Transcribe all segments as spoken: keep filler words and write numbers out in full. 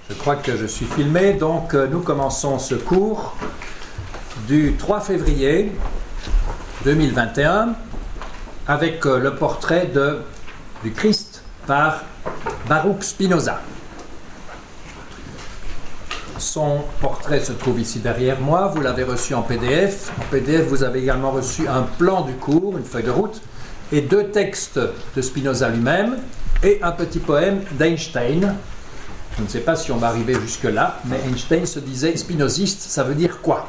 Je crois que je suis filmé, donc euh, nous commençons ce cours du trois février deux mille vingt et un avec euh, le portrait de, du Christ par Baruch Spinoza. Son portrait se trouve ici derrière moi, vous l'avez reçu en P D F. En P D F, vous avez également reçu un plan du cours, une feuille de route, et deux textes de Spinoza lui-même, et un petit poème d'Einstein. Je ne sais pas si on va arriver jusque-là, mais Einstein se disait spinoziste, ça veut dire quoi?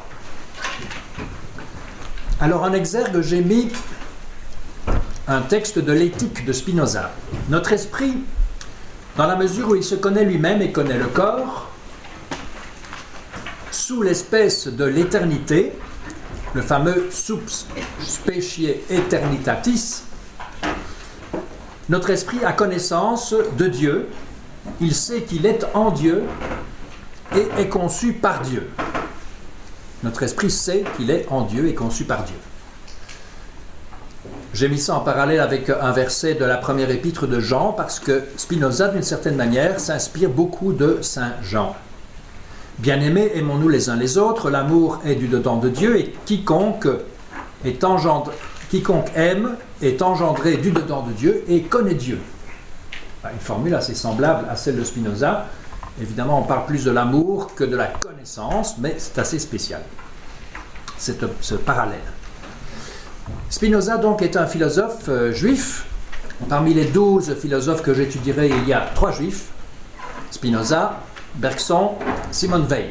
Alors en exergue, j'ai mis un texte de l'éthique de Spinoza. Notre esprit, dans la mesure où il se connaît lui-même et connaît le corps, sous l'espèce de l'éternité, le fameux subs specie aeternitatis, notre esprit a connaissance de Dieu. Il sait qu'il est en Dieu et est conçu par Dieu. Notre esprit sait qu'il est en Dieu et conçu par Dieu. J'ai mis ça en parallèle avec un verset de la première épître de Jean, parce que Spinoza, d'une certaine manière, s'inspire beaucoup de Saint Jean. Bien-aimés, aimons-nous les uns les autres, l'amour est du dedans de Dieu, et quiconque, est engendre, quiconque aime est engendré du dedans de Dieu et connaît Dieu. Une formule assez semblable à celle de Spinoza. Évidemment, on parle plus de l'amour que de la connaissance, mais c'est assez spécial, cette, ce parallèle. Spinoza, donc, est un philosophe euh, juif. Parmi les douze philosophes que j'étudierai, il y a trois juifs: Spinoza, Bergson, Simone Weil.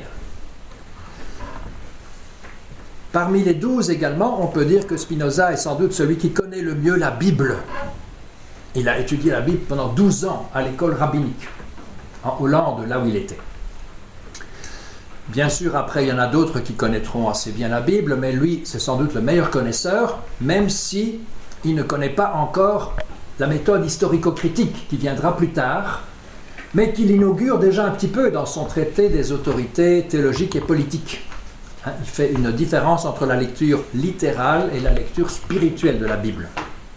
Parmi les douze également, on peut dire que Spinoza est sans doute celui qui connaît le mieux la Bible. Il a étudié la Bible pendant douze ans à l'école rabbinique, en Hollande, là où il était. Bien sûr, après, il y en a d'autres qui connaîtront assez bien la Bible, mais lui, c'est sans doute le meilleur connaisseur, même si il ne connaît pas encore la méthode historico-critique qui viendra plus tard, mais qu'il inaugure déjà un petit peu dans son traité des autorités théologiques et politiques. Hein, il fait une différence entre la lecture littérale et la lecture spirituelle de la Bible.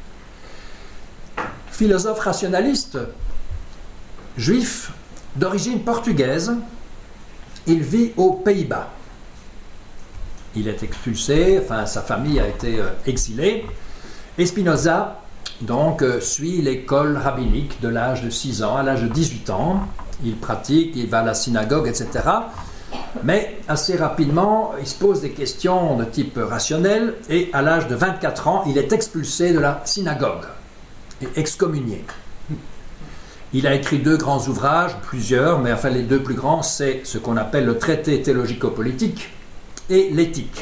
Philosophe rationaliste, juif, d'origine portugaise, il vit aux Pays-Bas. Il est expulsé, enfin sa famille a été euh, exilée, et Spinoza donc euh, suit l'école rabbinique de l'âge de six ans à l'âge de dix-huit ans. Il pratique, il va à la synagogue, et cetera. Mais assez rapidement, il se pose des questions de type rationnel, et à l'âge de vingt-quatre ans, il est expulsé de la synagogue et excommunié. Il a écrit deux grands ouvrages, plusieurs, mais enfin les deux plus grands, c'est ce qu'on appelle le traité théologico-politique et l'éthique.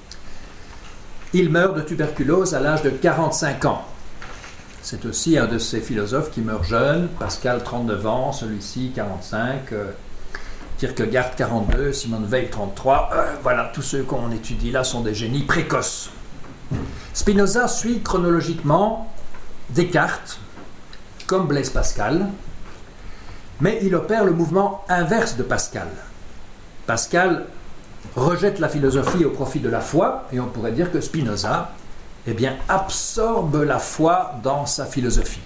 Il meurt de tuberculose à l'âge de quarante-cinq ans. C'est aussi un de ces philosophes qui meurt jeune. Pascal, trente-neuf ans, celui-ci, quarante-cinq, euh, Kierkegaard, quarante-deux, Simone Weil, trente-trois. Euh, voilà, tous ceux qu'on étudie là sont des génies précoces. Spinoza suit chronologiquement Descartes, comme Blaise Pascal, mais il opère le mouvement inverse de Pascal. Pascal rejette la philosophie au profit de la foi, et on pourrait dire que Spinoza, eh bien, absorbe la foi dans sa philosophie.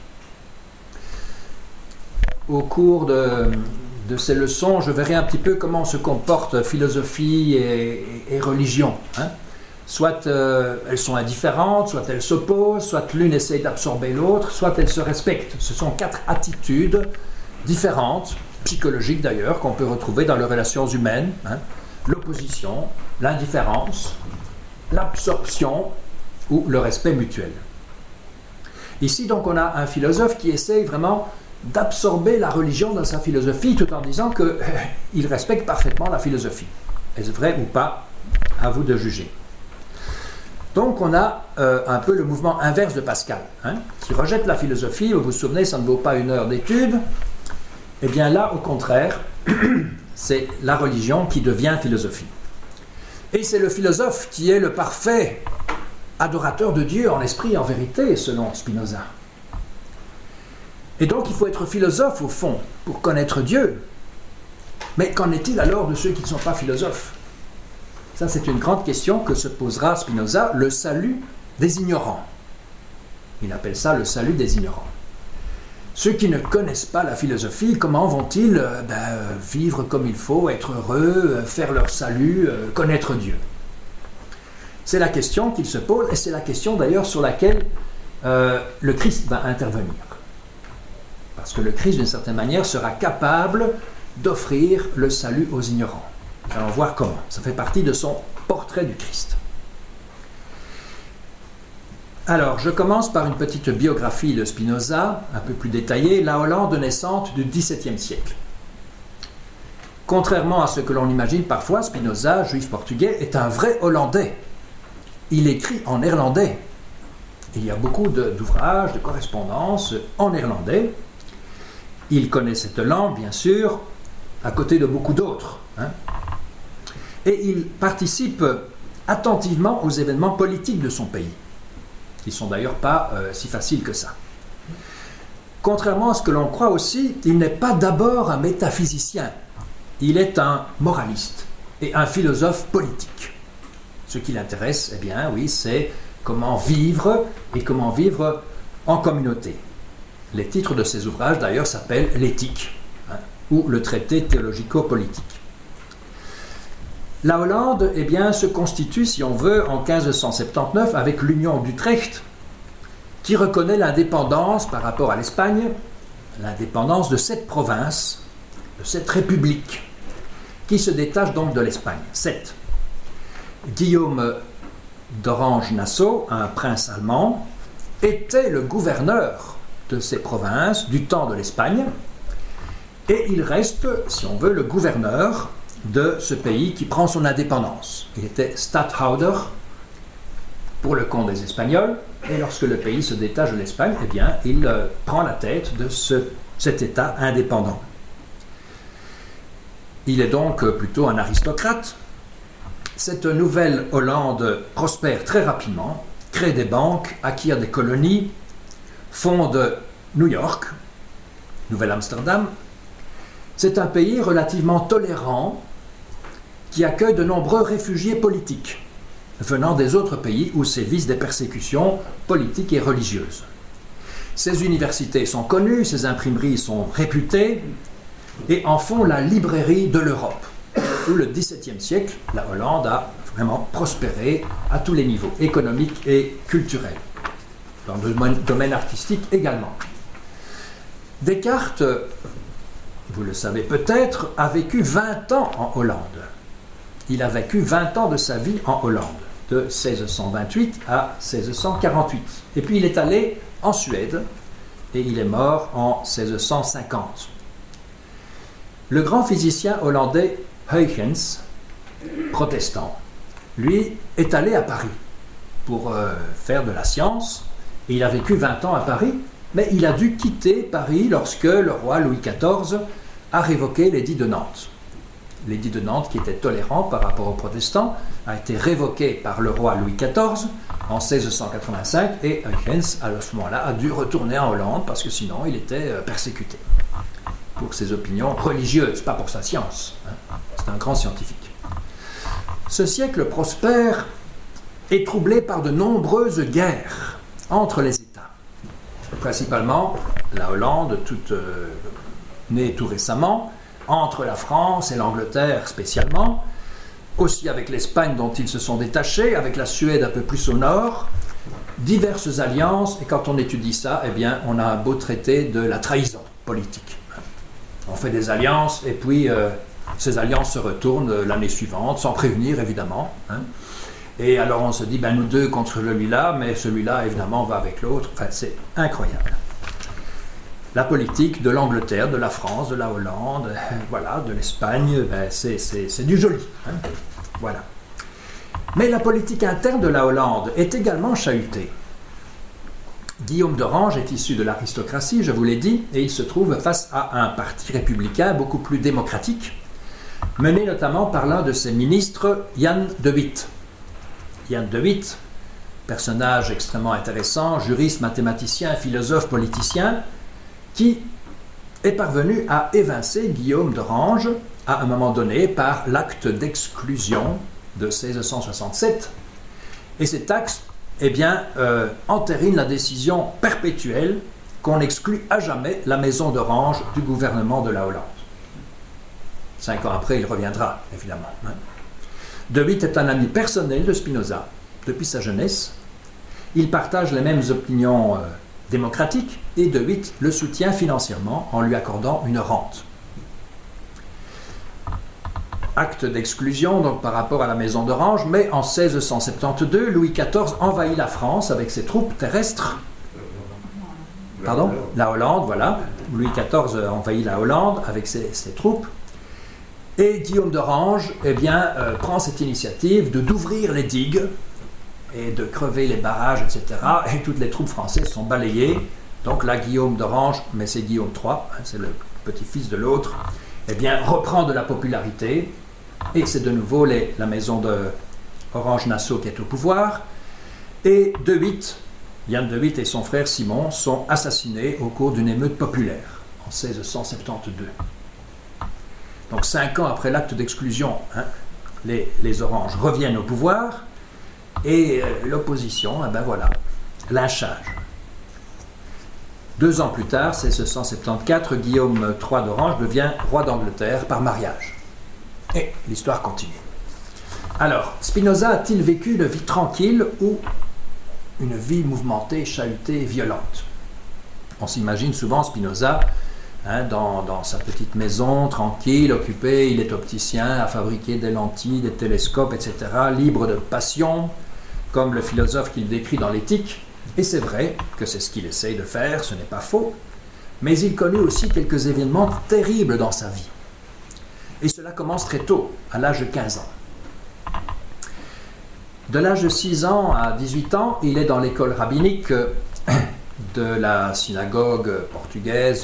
Au cours de, de ces leçons, je verrai un petit peu comment se comportent philosophie et, et, et religion. Hein. Soit euh, elles sont indifférentes, soit elles s'opposent, soit l'une essaie d'absorber l'autre, soit elles se respectent. Ce sont quatre attitudes différentes, psychologiques d'ailleurs, qu'on peut retrouver dans les relations humaines. Hein. L'opposition, l'indifférence, l'absorption ou le respect mutuel. Ici donc on a un philosophe qui essaye vraiment d'absorber la religion dans sa philosophie tout en disant qu'il euh, respecte parfaitement la philosophie. Est-ce vrai ou pas? À vous de juger. Donc on a euh, un peu le mouvement inverse de Pascal, hein, qui rejette la philosophie. Vous vous souvenez, ça ne vaut pas une heure d'étude. Eh bien là, au contraire, c'est la religion qui devient philosophie. Et c'est le philosophe qui est le parfait adorateur de Dieu en esprit et en vérité, selon Spinoza. Et donc il faut être philosophe au fond pour connaître Dieu. Mais qu'en est-il alors de ceux qui ne sont pas philosophes? Ça, c'est une grande question que se posera Spinoza, le salut des ignorants. Il appelle ça le salut des ignorants. ceux qui ne connaissent pas la philosophie, comment vont-ils euh, ben, euh, vivre comme il faut, être heureux, euh, faire leur salut, euh, connaître Dieu? C'est la question qu'il se pose, et c'est la question d'ailleurs sur laquelle euh, le Christ va intervenir. Parce que le Christ, d'une certaine manière, sera capable d'offrir le salut aux ignorants. Nous allons voir comment. Ça fait partie de son portrait du Christ. Alors, je commence par une petite biographie de Spinoza, un peu plus détaillée, la Hollande naissante du dix-septième siècle. Contrairement à ce que l'on imagine parfois, Spinoza, juif portugais, est un vrai Hollandais. Il écrit en néerlandais. Il y a beaucoup de, d'ouvrages, de correspondances en néerlandais. Il connaît cette langue, bien sûr, à côté de beaucoup d'autres. Hein. Et il participe attentivement aux événements politiques de son pays, qui ne sont d'ailleurs pas euh, si faciles que ça. Contrairement à ce que l'on croit aussi, il n'est pas d'abord un métaphysicien. Il est un moraliste et un philosophe politique. Ce qui l'intéresse, eh bien, oui, c'est comment vivre et comment vivre en communauté. Les titres de ses ouvrages, d'ailleurs, s'appellent l'Éthique, hein, ou le traité théologico-politique. La Hollande, eh bien, se constitue, si on veut, en quinze cent soixante-dix-neuf avec l'Union d'Utrecht, qui reconnaît l'indépendance par rapport à l'Espagne, l'indépendance de cette province, de cette république, qui se détache donc de l'Espagne. Sept. Guillaume d'Orange-Nassau, un prince allemand, était le gouverneur de ces provinces du temps de l'Espagne, et il reste, si on veut, le gouverneur de ce pays qui prend son indépendance. Il était Stadthouder pour le compte des Espagnols, et lorsque le pays se détache de l'Espagne, eh bien, il euh, prend la tête de ce, cet État indépendant. Il est donc plutôt un aristocrate. Cette nouvelle Hollande prospère très rapidement, crée des banques, acquiert des colonies, fonde New York, Nouvelle-Amsterdam. C'est un pays relativement tolérant qui accueille de nombreux réfugiés politiques venant des autres pays où sévissent des persécutions politiques et religieuses. Ces universités sont connues, ces imprimeries sont réputées et en font la librairie de l'Europe. Tout le dix-septième siècle, la Hollande a vraiment prospéré à tous les niveaux, économiques et culturels, dans le domaine artistique également. Descartes, vous le savez peut-être, a vécu vingt ans en Hollande. Il a vécu vingt ans de sa vie en Hollande, de seize cent vingt-huit à seize cent quarante-huit. Et puis il est allé en Suède et il est mort en seize cent cinquante. Le grand physicien hollandais Huygens, protestant, lui est allé à Paris pour euh, faire de la science. Et il a vécu vingt ans à Paris, mais il a dû quitter Paris lorsque le roi Louis quatorze a révoqué l'édit de Nantes. L'édit de Nantes, qui était tolérant par rapport aux protestants, a été révoqué par le roi Louis quatorze en seize cent quatre-vingt-cinq et Huygens, à ce moment-là, a dû retourner en Hollande parce que sinon il était persécuté pour ses opinions religieuses, pas pour sa science. Hein. C'est un grand scientifique. Ce siècle prospère est troublé par de nombreuses guerres entre les États. Principalement, la Hollande, toute euh, née tout récemment, entre la France et l'Angleterre spécialement, aussi avec l'Espagne dont ils se sont détachés, avec la Suède un peu plus au nord, diverses alliances, et quand on étudie ça, eh bien, on a un beau traité de la trahison politique. On fait des alliances, et puis euh, ces alliances se retournent l'année suivante, sans prévenir évidemment. Hein. Et alors on se dit, ben nous deux contre celui-là, mais celui-là évidemment va avec l'autre. Enfin, c'est incroyable. La politique de l'Angleterre, de la France, de la Hollande, euh, voilà, de l'Espagne, ben c'est, c'est, c'est du joli. Hein. Voilà. Mais la politique interne de la Hollande est également chahutée. Guillaume d'Orange est issu de l'aristocratie, je vous l'ai dit, et il se trouve face à un parti républicain beaucoup plus démocratique, mené notamment par l'un de ses ministres, Jan de Witt. Jan de Witt, personnage extrêmement intéressant, juriste, mathématicien, philosophe, politicien, qui est parvenu à évincer Guillaume d'Orange à un moment donné par l'acte d'exclusion de seize cent soixante-sept. Et cet acte, eh bien, euh, entérine la décision perpétuelle qu'on exclut à jamais la maison d'Orange du gouvernement de la Hollande. Cinq ans après, il reviendra, évidemment. Hein. De Witt est un ami personnel de Spinoza, depuis sa jeunesse. Il partage les mêmes opinions euh, démocratiques et De Witt le soutient financièrement en lui accordant une rente. Acte d'exclusion donc par rapport à la maison d'Orange, mais en seize cent soixante-douze, Louis quatorze envahit la France avec ses troupes terrestres. Pardon ? La Hollande, voilà. Louis quatorze envahit la Hollande avec ses, ses troupes. Et Guillaume d'Orange eh bien, euh, prend cette initiative de d'ouvrir les digues et de crever les barrages, et cetera. Et toutes les troupes françaises sont balayées. Donc là, Guillaume d'Orange, mais c'est Guillaume trois, hein, c'est le petit-fils de l'autre, eh bien, reprend de la popularité. Et c'est de nouveau les, la maison de Orange-Nassau qui est au pouvoir. Et De Witt, Jan de Witt et son frère Simon sont assassinés au cours d'une émeute populaire en seize cent soixante-douze. Donc cinq ans après l'acte d'exclusion, hein, les, les Oranges reviennent au pouvoir et euh, l'opposition, eh ben voilà, lynchage. Deux ans plus tard, seize cent soixante-quatorze, Guillaume trois d'Orange devient roi d'Angleterre par mariage. Et l'histoire continue. Alors, Spinoza a-t-il vécu une vie tranquille ou une vie mouvementée, chahutée, violente? On s'imagine souvent Spinoza hein, dans, dans sa petite maison, tranquille, occupé, il est opticien, à fabriquer des lentilles, des télescopes, et cetera, libre de passion, comme le philosophe qu'il décrit dans l'Éthique. Et c'est vrai que c'est ce qu'il essaye de faire, ce n'est pas faux, mais il connut aussi quelques événements terribles dans sa vie. Et cela commence très tôt, à l'âge de quinze ans. De l'âge de six ans à dix-huit ans, il est dans l'école rabbinique de la synagogue portugaise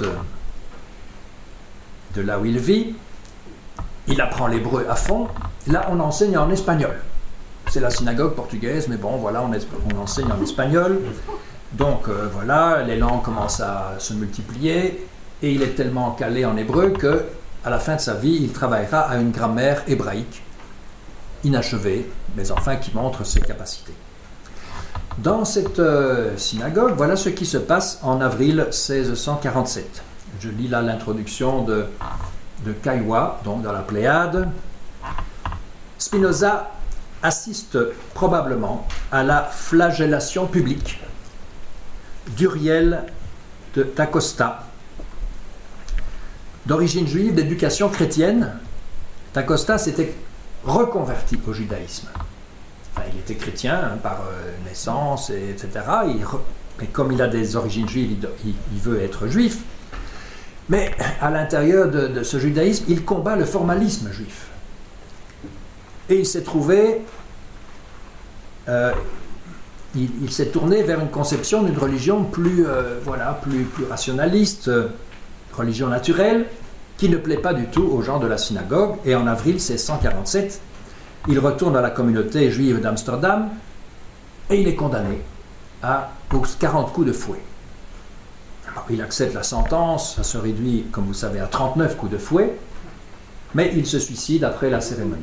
de là où il vit. Il apprend l'hébreu à fond. Là, on enseigne en espagnol. C'est la synagogue portugaise, mais bon, voilà, on, est, on enseigne en espagnol. Donc, euh, voilà, les langues commencent à se multiplier. Et il est tellement calé en hébreu que à la fin de sa vie, il travaillera à une grammaire hébraïque, inachevée, mais enfin qui montre ses capacités. Dans cette euh, synagogue, voilà ce qui se passe en avril seize cent quarante-sept. Je lis là l'introduction de, de Caillois, donc dans la Pléiade. Spinoza assiste probablement à la flagellation publique d'Uriel de d'Acosta, d'origine juive, d'éducation chrétienne. D'Acosta s'était reconverti au judaïsme. Enfin, il était chrétien hein, par euh, naissance, et, etc. Il re... Mais comme il a des origines juives, il, il, il veut être juif. Mais à l'intérieur de, de ce judaïsme, il combat le formalisme juif. Et il s'est trouvé... Euh, il, il s'est tourné vers une conception d'une religion plus, euh, voilà, plus, plus rationaliste, euh, religion naturelle, qui ne plaît pas du tout aux gens de la synagogue. Et en avril seize cent quarante-sept, il retourne à la communauté juive d'Amsterdam et il est condamné à aux quarante coups de fouet. Alors, il accepte la sentence, ça se réduit, comme vous savez, à trente-neuf coups de fouet, mais il se suicide après la cérémonie.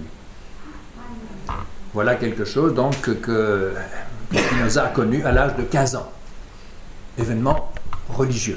Voilà quelque chose donc que Spinoza a connu à l'âge de quinze ans. Événement religieux.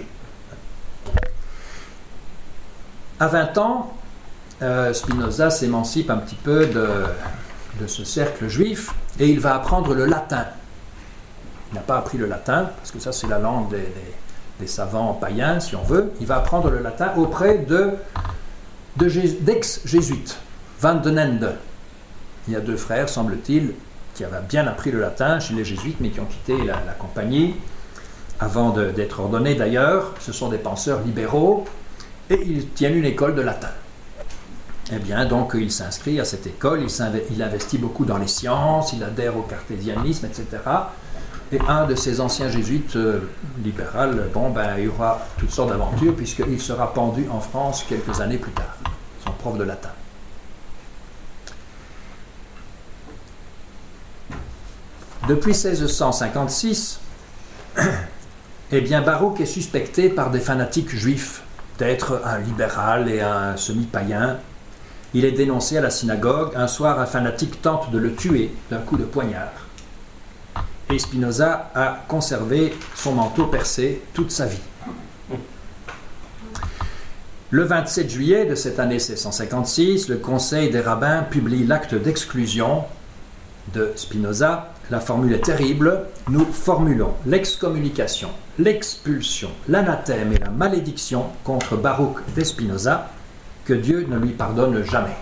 À vingt ans, euh, Spinoza s'émancipe un petit peu de, de ce cercle juif et il va apprendre le latin. Il n'a pas appris le latin, parce que ça c'est la langue des, des, des savants païens, si on veut. Il va apprendre le latin auprès de, de, d'ex-jésuites, Van den Ende. Il y a deux frères, semble-t-il, qui avaient bien appris le latin chez les jésuites, mais qui ont quitté la, la compagnie avant de, d'être ordonnés d'ailleurs. Ce sont des penseurs libéraux. Et ils tiennent une école de latin. Eh bien, donc, il s'inscrit à cette école, il, il investit beaucoup dans les sciences, il adhère au cartésianisme, et cetera. Et un de ces anciens jésuites euh, libéraux, bon, ben, il y aura toutes sortes d'aventures, puisqu'il sera pendu en France quelques années plus tard, son prof de latin. Depuis seize cent cinquante-six, eh bien, Baruch est suspecté par des fanatiques juifs d'être un libéral et un semi-païen. Il est dénoncé à la synagogue. Un soir, un fanatique tente de le tuer d'un coup de poignard. Et Spinoza a conservé son manteau percé toute sa vie. Le vingt-sept juillet de cette année seize cent cinquante-six, le Conseil des rabbins publie l'acte d'exclusion de Spinoza. La formule est terrible. Nous formulons l'excommunication, l'expulsion, l'anathème et la malédiction contre Baruch de Spinoza, que Dieu ne lui pardonne jamais.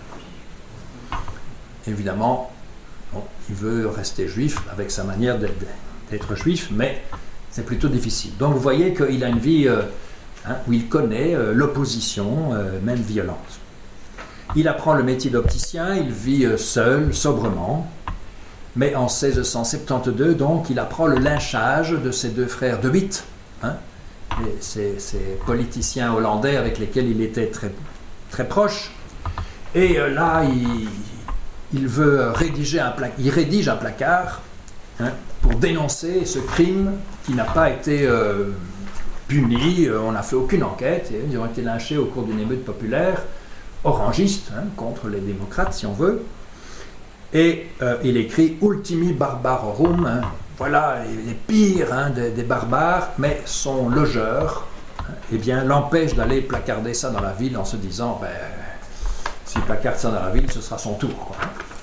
Évidemment, bon, il veut rester juif avec sa manière d'être juif, mais c'est plutôt difficile. Donc vous voyez qu'il a une vie euh, hein, où il connaît euh, l'opposition, euh, même violente. Il apprend le métier d'opticien, il vit euh, seul, sobrement, mais en seize cent soixante-douze, donc, il apprend le lynchage de ses deux frères de Witt, hein, ces, ces politiciens hollandais avec lesquels il était très, très proche. Et euh, là, il, il veut rédiger un placard, il rédige un placard hein, pour dénoncer ce crime qui n'a pas été euh, puni, on n'a fait aucune enquête, et ils ont été lynchés au cours d'une émeute populaire, orangiste, hein, contre les démocrates si on veut. Et euh, il écrit « Ultimi barbarorum hein, », voilà les pires hein, des, des barbares, mais son logeur hein, eh bien, l'empêche d'aller placarder ça dans la ville en se disant ben, « s'il placarde ça dans la ville, ce sera son tour. » quoi.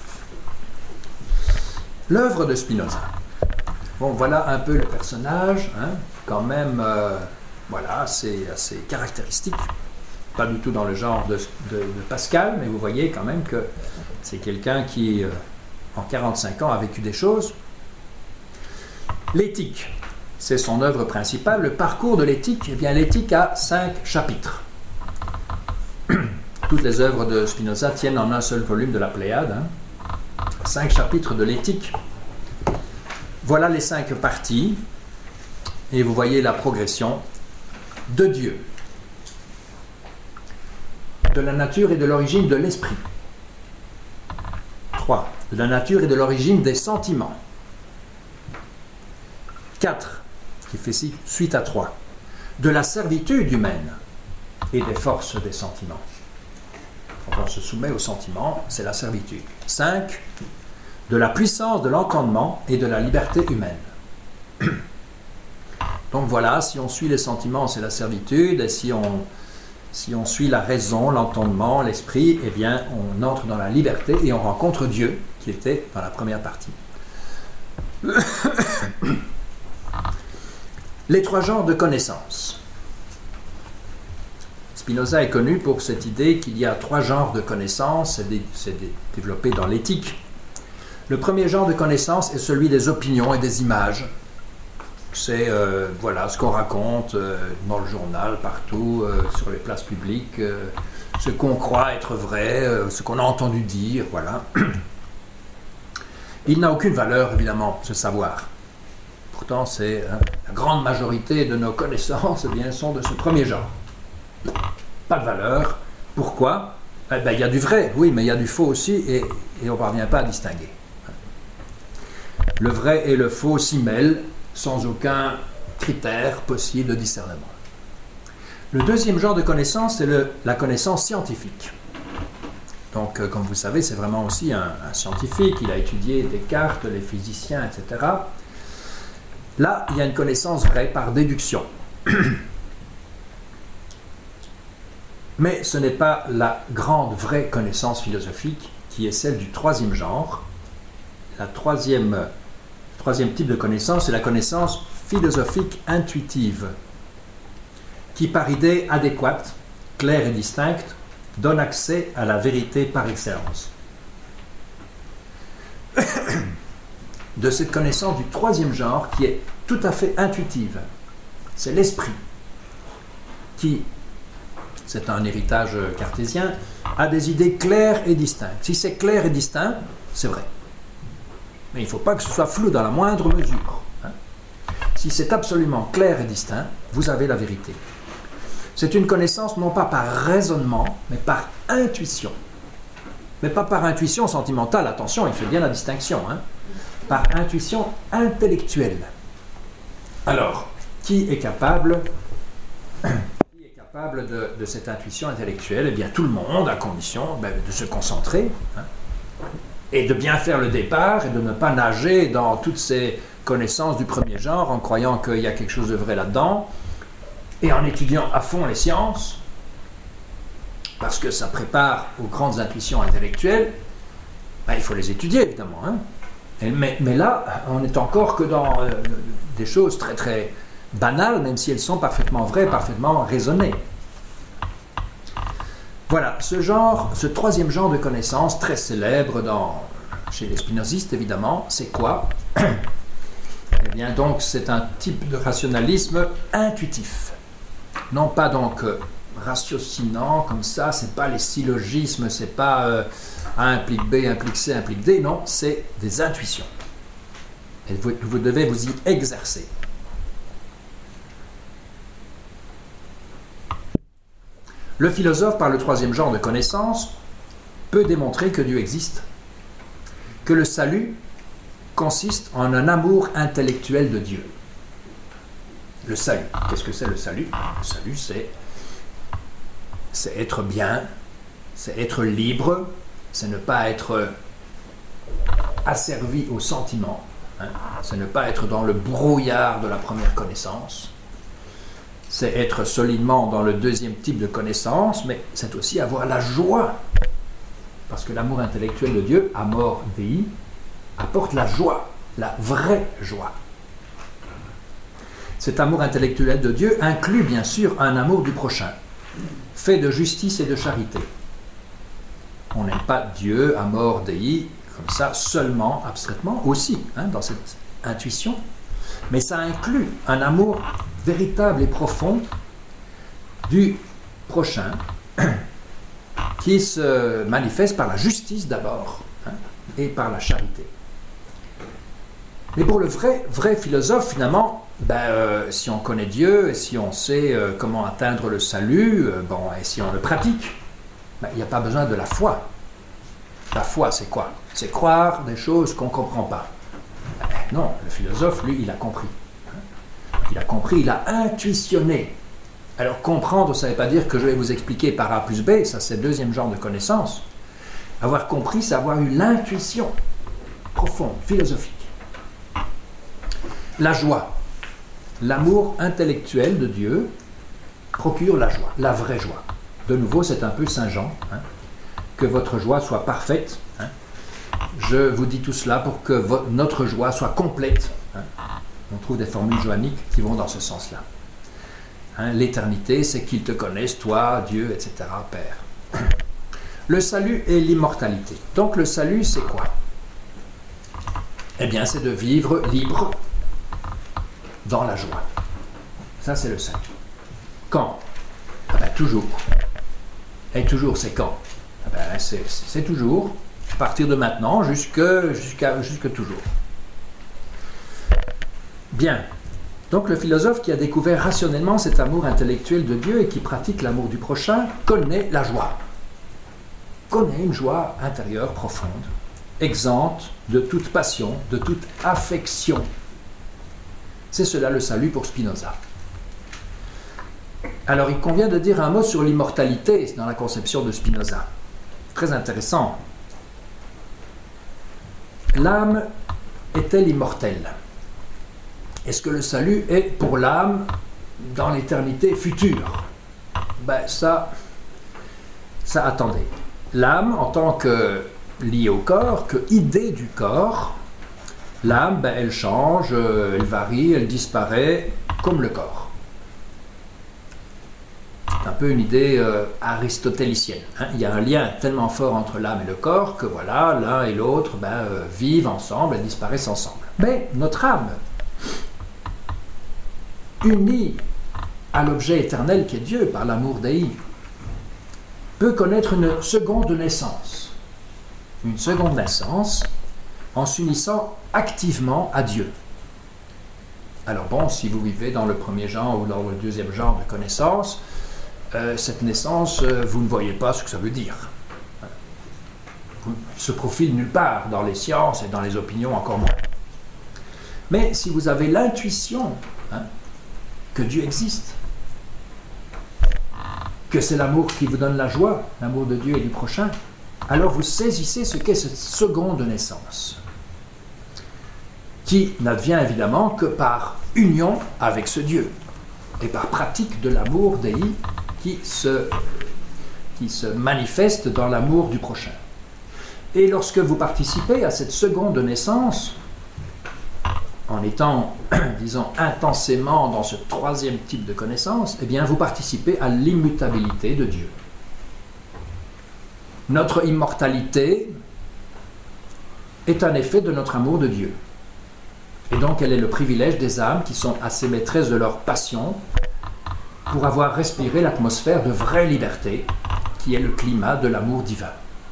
L'œuvre de Spinoza. Bon, voilà un peu le personnage, hein, quand même, euh, voilà, assez, assez caractéristique. Pas du tout dans le genre de, de, de Pascal, mais vous voyez quand même que c'est quelqu'un qui, euh, en quarante-cinq ans, a vécu des choses. L'éthique, c'est son œuvre principale. Le parcours de l'éthique, eh bien, l'éthique a cinq chapitres. Toutes les œuvres de Spinoza tiennent en un seul volume de la Pléiade. Hein. Cinq chapitres de l'éthique. Voilà les cinq parties. Et vous voyez la progression de Dieu, de la nature et de l'origine de l'esprit. trois. De la nature et de l'origine des sentiments. quatre. Qui fait suite à trois. De la servitude humaine et des forces des sentiments. Quand on se soumet aux sentiments, c'est la servitude. cinq. De la puissance de l'entendement et de la liberté humaine. Donc voilà, si on suit les sentiments, c'est la servitude, et si on, si on suit la raison, l'entendement, l'esprit, eh bien, on entre dans la liberté et on rencontre Dieu, qui était dans la première partie. Les trois genres de connaissances. Spinoza est connu pour cette idée qu'il y a trois genres de connaissances, c'est, dé, c'est dé, développé dans l'éthique. Le premier genre de connaissances est celui des opinions et des images. C'est euh, voilà, ce qu'on raconte euh, dans le journal, partout, euh, sur les places publiques, euh, ce qu'on croit être vrai, euh, ce qu'on a entendu dire, voilà. Il n'a aucune valeur, évidemment, ce savoir. Pourtant, c'est, hein, la grande majorité de nos connaissances eh bien, sont de ce premier genre. Pas de valeur. Pourquoi ? Eh bien, il y a du vrai, oui, mais il y a du faux aussi, et, et on ne parvient pas à distinguer. Le vrai et le faux s'y mêlent, sans aucun critère possible de discernement. Le deuxième genre de connaissance, c'est le, la connaissance scientifique. Donc, euh, comme vous savez, c'est vraiment aussi un, un scientifique, il a étudié Descartes, les physiciens, et cetera. Là, il y a une connaissance vraie par déduction. Mais ce n'est pas la grande vraie connaissance philosophique qui est celle du troisième genre. La troisième Troisième type de connaissance, c'est la connaissance philosophique intuitive, qui par idée adéquate, claire et distincte, donne accès à la vérité par excellence. De cette connaissance du troisième genre, qui est tout à fait intuitive, c'est l'esprit, qui, c'est un héritage cartésien, a des idées claires et distinctes. Si c'est clair et distinct, c'est vrai. Mais il ne faut pas que ce soit flou dans la moindre mesure. Hein. Si c'est absolument clair et distinct, vous avez la vérité. C'est une connaissance non pas par raisonnement, mais par intuition. Mais pas par intuition sentimentale, attention, il fait bien la distinction. Hein. Par intuition intellectuelle. Alors, qui est capable, qui est capable de, de cette intuition intellectuelle ? Eh bien, tout le monde, à condition ben, de se concentrer, hein, et de bien faire le départ et de ne pas nager dans toutes ces connaissances du premier genre en croyant qu'il y a quelque chose de vrai là-dedans et en étudiant à fond les sciences parce que ça prépare aux grandes intuitions intellectuelles, ben, il faut les étudier évidemment. Hein. Et, mais, mais là, on n'est encore que dans euh, des choses très très banales, même si elles sont parfaitement vraies, parfaitement raisonnées. Voilà, ce genre, ce troisième genre de connaissance, très célèbre dans, chez les spinozistes évidemment, c'est quoi? Eh bien donc c'est un type de rationalisme intuitif. Non pas donc euh, ratiocinant comme ça, c'est pas les syllogismes, c'est pas euh, A implique B, implique C, implique D, non, c'est des intuitions. Et vous, vous devez vous y exercer. Le philosophe, par le troisième genre de connaissance, peut démontrer que Dieu existe, que le salut consiste en un amour intellectuel de Dieu. Le salut, qu'est-ce que c'est le salut? Le salut, c'est, c'est être bien, c'est être libre, c'est ne pas être asservi aux sentiments, hein, c'est ne pas être dans le brouillard de la première connaissance. C'est être solidement dans le deuxième type de connaissance, mais c'est aussi avoir la joie. Parce que l'amour intellectuel de Dieu, amor Dei, apporte la joie, la vraie joie. Cet amour intellectuel de Dieu inclut bien sûr un amour du prochain, fait de justice et de charité. On n'aime pas Dieu, amor Dei, comme ça, seulement, abstraitement, aussi, hein, dans cette intuition. Mais ça inclut un amour véritable et profond du prochain qui se manifeste par la justice d'abord, hein, et par la charité. Mais pour le vrai, vrai philosophe, finalement, ben, euh, si on connaît Dieu et si on sait euh, comment atteindre le salut, euh, bon, et si on le pratique, ben, il n'y a pas besoin de la foi. La foi, c'est quoi? C'est croire des choses qu'on ne comprend pas. Ben, non, le philosophe, lui, il a compris. Il a compris, il a intuitionné. Alors comprendre, ça ne veut pas dire que je vais vous expliquer par A plus B, ça c'est le deuxième genre de connaissance. Avoir compris, c'est avoir eu l'intuition profonde, philosophique. La joie, l'amour intellectuel de Dieu procure la joie, la vraie joie. De nouveau, c'est un peu Saint Jean, hein, que votre joie soit parfaite. Hein. Je vous dis tout cela pour que vo- notre joie soit complète. Hein. On trouve des formules johanniques qui vont dans ce sens-là. Hein, l'éternité, c'est qu'ils te connaissent, toi, Dieu, et cetera, Père. Le salut et l'immortalité. Donc le salut, c'est quoi? Eh bien, c'est de vivre libre dans la joie. Ça, c'est le salut. Quand? Ah ben, toujours. Et toujours, c'est quand? Ah ben, c'est, c'est toujours, à partir de maintenant, jusque, jusqu'à, jusque toujours. Bien. Donc le philosophe qui a découvert rationnellement cet amour intellectuel de Dieu et qui pratique l'amour du prochain connaît la joie. Connaît une joie intérieure profonde, exempte de toute passion, de toute affection. C'est cela le salut pour Spinoza. Alors il convient de dire un mot sur l'immortalité dans la conception de Spinoza. Très intéressant. L'âme est-elle immortelle? Est-ce que le salut est pour l'âme dans l'éternité future? Ben ça, ça attendez. L'âme en tant que liée au corps, que idée du corps, l'âme, ben, elle change, elle varie, elle disparaît comme le corps. C'est un peu une idée euh, aristotélicienne. Hein. Il y a un lien tellement fort entre l'âme et le corps que voilà, l'un et l'autre ben, euh, vivent ensemble et disparaissent ensemble. Mais notre âme, unie à l'objet éternel qui est Dieu par l'amour Dei, peut connaître une seconde naissance. Une seconde naissance en s'unissant activement à Dieu. Alors bon, si vous vivez dans le premier genre ou dans le deuxième genre de connaissance, euh, cette naissance, euh, vous ne voyez pas ce que ça veut dire. Il se profile nulle part dans les sciences et dans les opinions encore moins. Mais si vous avez l'intuition, hein, que Dieu existe, que c'est l'amour qui vous donne la joie, l'amour de Dieu et du prochain, alors vous saisissez ce qu'est cette seconde naissance, qui n'advient évidemment que par union avec ce Dieu, et par pratique de l'amour Dei qui se qui se manifeste dans l'amour du prochain. Et lorsque vous participez à cette seconde naissance, en étant, disons, intensément dans ce troisième type de connaissance, eh bien, vous participez à l'immutabilité de Dieu. Notre immortalité est un effet de notre amour de Dieu. Et donc, elle est le privilège des âmes qui sont assez maîtresses de leur passion pour avoir respiré l'atmosphère de vraie liberté, qui est le climat de l'amour divin.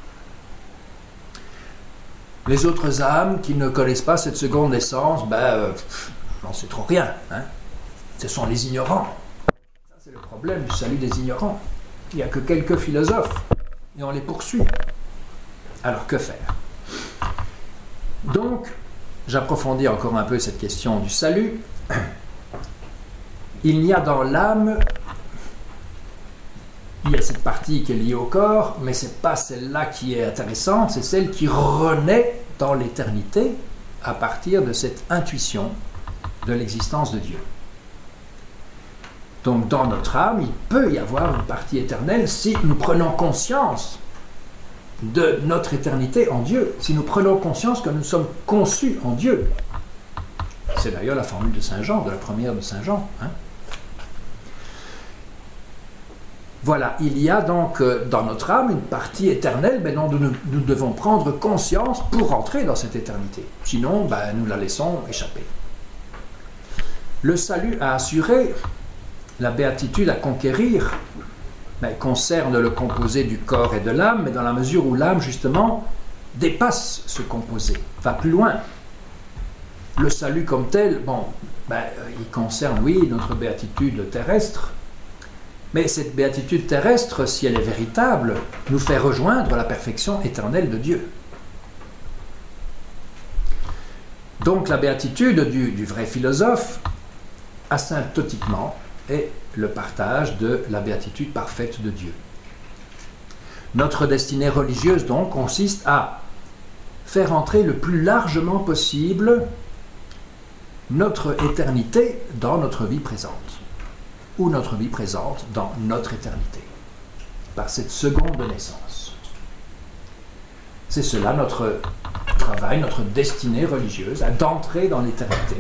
Les autres âmes qui ne connaissent pas cette seconde naissance, ben, euh, on sait trop rien. Hein? Ce sont les ignorants. Ça, c'est le problème du salut des ignorants. Il n'y a que quelques philosophes, et on les poursuit. Alors, que faire? Donc, j'approfondis encore un peu cette question du salut. Il y a dans l'âme, il y a cette partie qui est liée au corps, mais ce n'est pas celle-là qui est intéressante, c'est celle qui renaît dans l'éternité à partir de cette intuition de l'existence de Dieu. Donc dans notre âme, il peut y avoir une partie éternelle si nous prenons conscience de notre éternité en Dieu, si nous prenons conscience que nous sommes conçus en Dieu. C'est d'ailleurs la formule de Saint Jean, de la première de Saint Jean. Hein. Voilà, il y a donc euh, dans notre âme une partie éternelle, mais dont nous, nous devons prendre conscience pour entrer dans cette éternité. Sinon, ben, nous la laissons échapper. Le salut à assurer, la béatitude à conquérir, ben, concerne le composé du corps et de l'âme, mais dans la mesure où l'âme, justement, dépasse ce composé, va plus loin. Le salut comme tel, bon, ben, il concerne, oui, notre béatitude terrestre, mais cette béatitude terrestre, si elle est véritable, nous fait rejoindre la perfection éternelle de Dieu. Donc la béatitude du, du vrai philosophe, asymptotiquement, est le partage de la béatitude parfaite de Dieu. Notre destinée religieuse, donc, consiste à faire entrer le plus largement possible notre éternité dans notre vie présente, ou notre vie présente dans notre éternité, par cette seconde naissance. C'est cela notre travail, notre destinée religieuse, d'entrer dans l'éternité.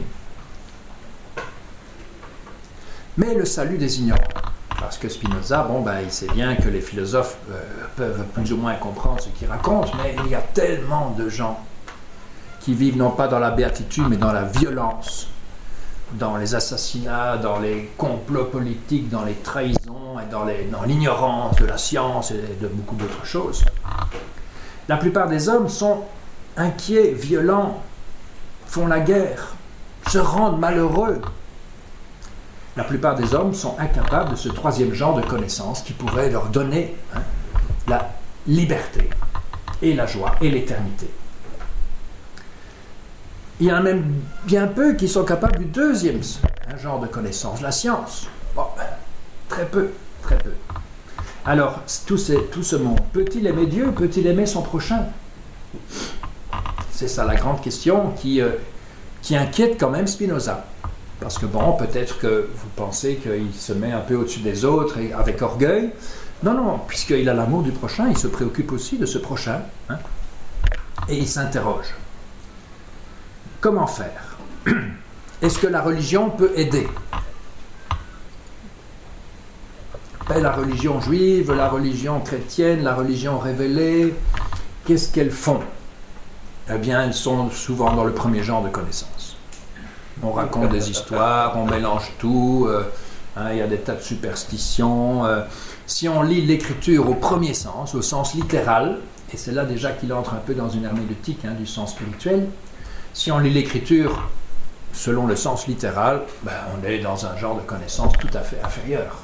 Mais le salut des ignorants, parce que Spinoza, bon, ben, il sait bien que les philosophes euh, peuvent plus ou moins comprendre ce qu'il raconte, mais il y a tellement de gens qui vivent non pas dans la béatitude, mais dans la violence, dans les assassinats, dans les complots politiques, dans les trahisons, et dans, les, dans l'ignorance de la science et de beaucoup d'autres choses. La plupart des hommes sont inquiets, violents, font la guerre, se rendent malheureux. La plupart des hommes sont incapables de ce troisième genre de connaissance qui pourrait leur donner hein, la liberté et la joie et l'éternité. Il y en a même bien peu qui sont capables du deuxième un genre de connaissance, la science. Bon, très peu, très peu. Alors, tout, ces, tout ce monde, peut-il aimer Dieu? Peut-il aimer son prochain? C'est ça la grande question qui, euh, qui inquiète quand même Spinoza. Parce que bon, peut-être que vous pensez qu'il se met un peu au-dessus des autres et avec orgueil. Non, non, puisqu'il a l'amour du prochain, il se préoccupe aussi de ce prochain. Hein, et il s'interroge. Comment faire? Est-ce que la religion peut aider? Ben, la religion juive, la religion chrétienne, la religion révélée, qu'est-ce qu'elles font? Eh bien, elles sont souvent dans le premier genre de connaissance. On raconte des histoires, on mélange tout, euh, hein, il y a des tas de superstitions. Euh, si on lit l'écriture au premier sens, au sens littéral, et c'est là déjà qu'il entre un peu dans une herméneutique hein, du sens spirituel, si on lit l'écriture selon le sens littéral, ben, on est dans un genre de connaissance tout à fait inférieur.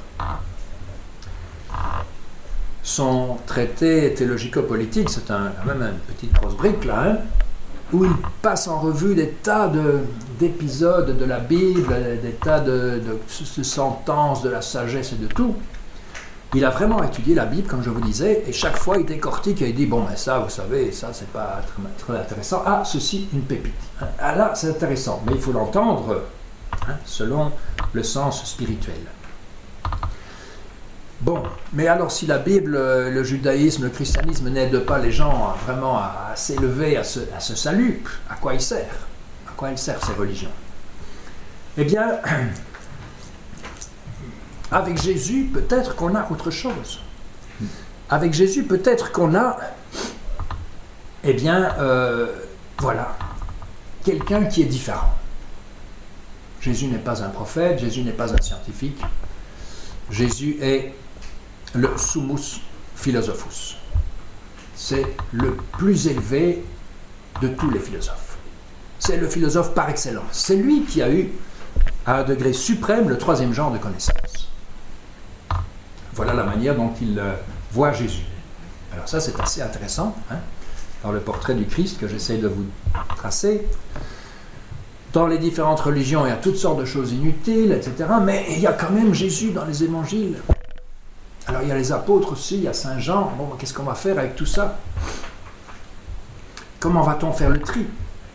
Son traité théologico-politique, c'est un, quand même une petite grosse brique là, hein, où il passe en revue des tas de, d'épisodes de la Bible, des tas de, de, de sentences de la sagesse et de tout. Il a vraiment étudié la Bible, comme je vous disais, et chaque fois il décortique et il dit, bon, ben ça, vous savez, ça, c'est pas très, très intéressant. Ah, ceci, une pépite. Ah là, c'est intéressant, mais il faut l'entendre hein, selon le sens spirituel. Bon, mais alors si la Bible, le judaïsme, le christianisme n'aident pas les gens à, vraiment à, à s'élever à ce, à ce salut, à quoi il sert? À quoi elles servent ces religions? Eh bien, avec Jésus, peut-être qu'on a autre chose. Avec Jésus, peut-être qu'on a, eh bien, euh, voilà, quelqu'un qui est différent. Jésus n'est pas un prophète, Jésus n'est pas un scientifique. Jésus est le summus philosophus. C'est le plus élevé de tous les philosophes. C'est le philosophe par excellence. C'est lui qui a eu, à un degré suprême, le troisième genre de connaissance. Voilà la manière dont il euh, voit Jésus. Alors ça, c'est assez intéressant, hein, dans le portrait du Christ que j'essaie de vous tracer. Dans les différentes religions, il y a toutes sortes de choses inutiles, et cetera. Mais il y a quand même Jésus dans les évangiles. Alors il y a les apôtres aussi, il y a Saint Jean. Bon, qu'est-ce qu'on va faire avec tout ça? Comment va-t-on faire le tri?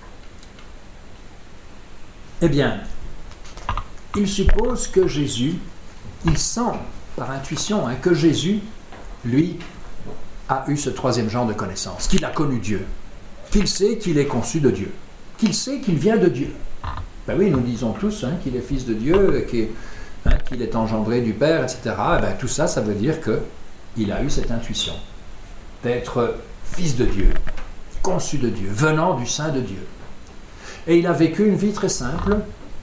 Eh bien, il suppose que Jésus, il sent par intuition hein, que Jésus, lui, a eu ce troisième genre de connaissance, qu'il a connu Dieu, qu'il sait qu'il est conçu de Dieu, qu'il sait qu'il vient de Dieu. Ben oui, nous disons tous hein, qu'il est fils de Dieu, qu'il hein, qu'il est engendré du Père, et cetera. Et ben, tout ça, ça veut dire qu'il a eu cette intuition d'être fils de Dieu, conçu de Dieu, venant du sein de Dieu. Et il a vécu une vie très simple,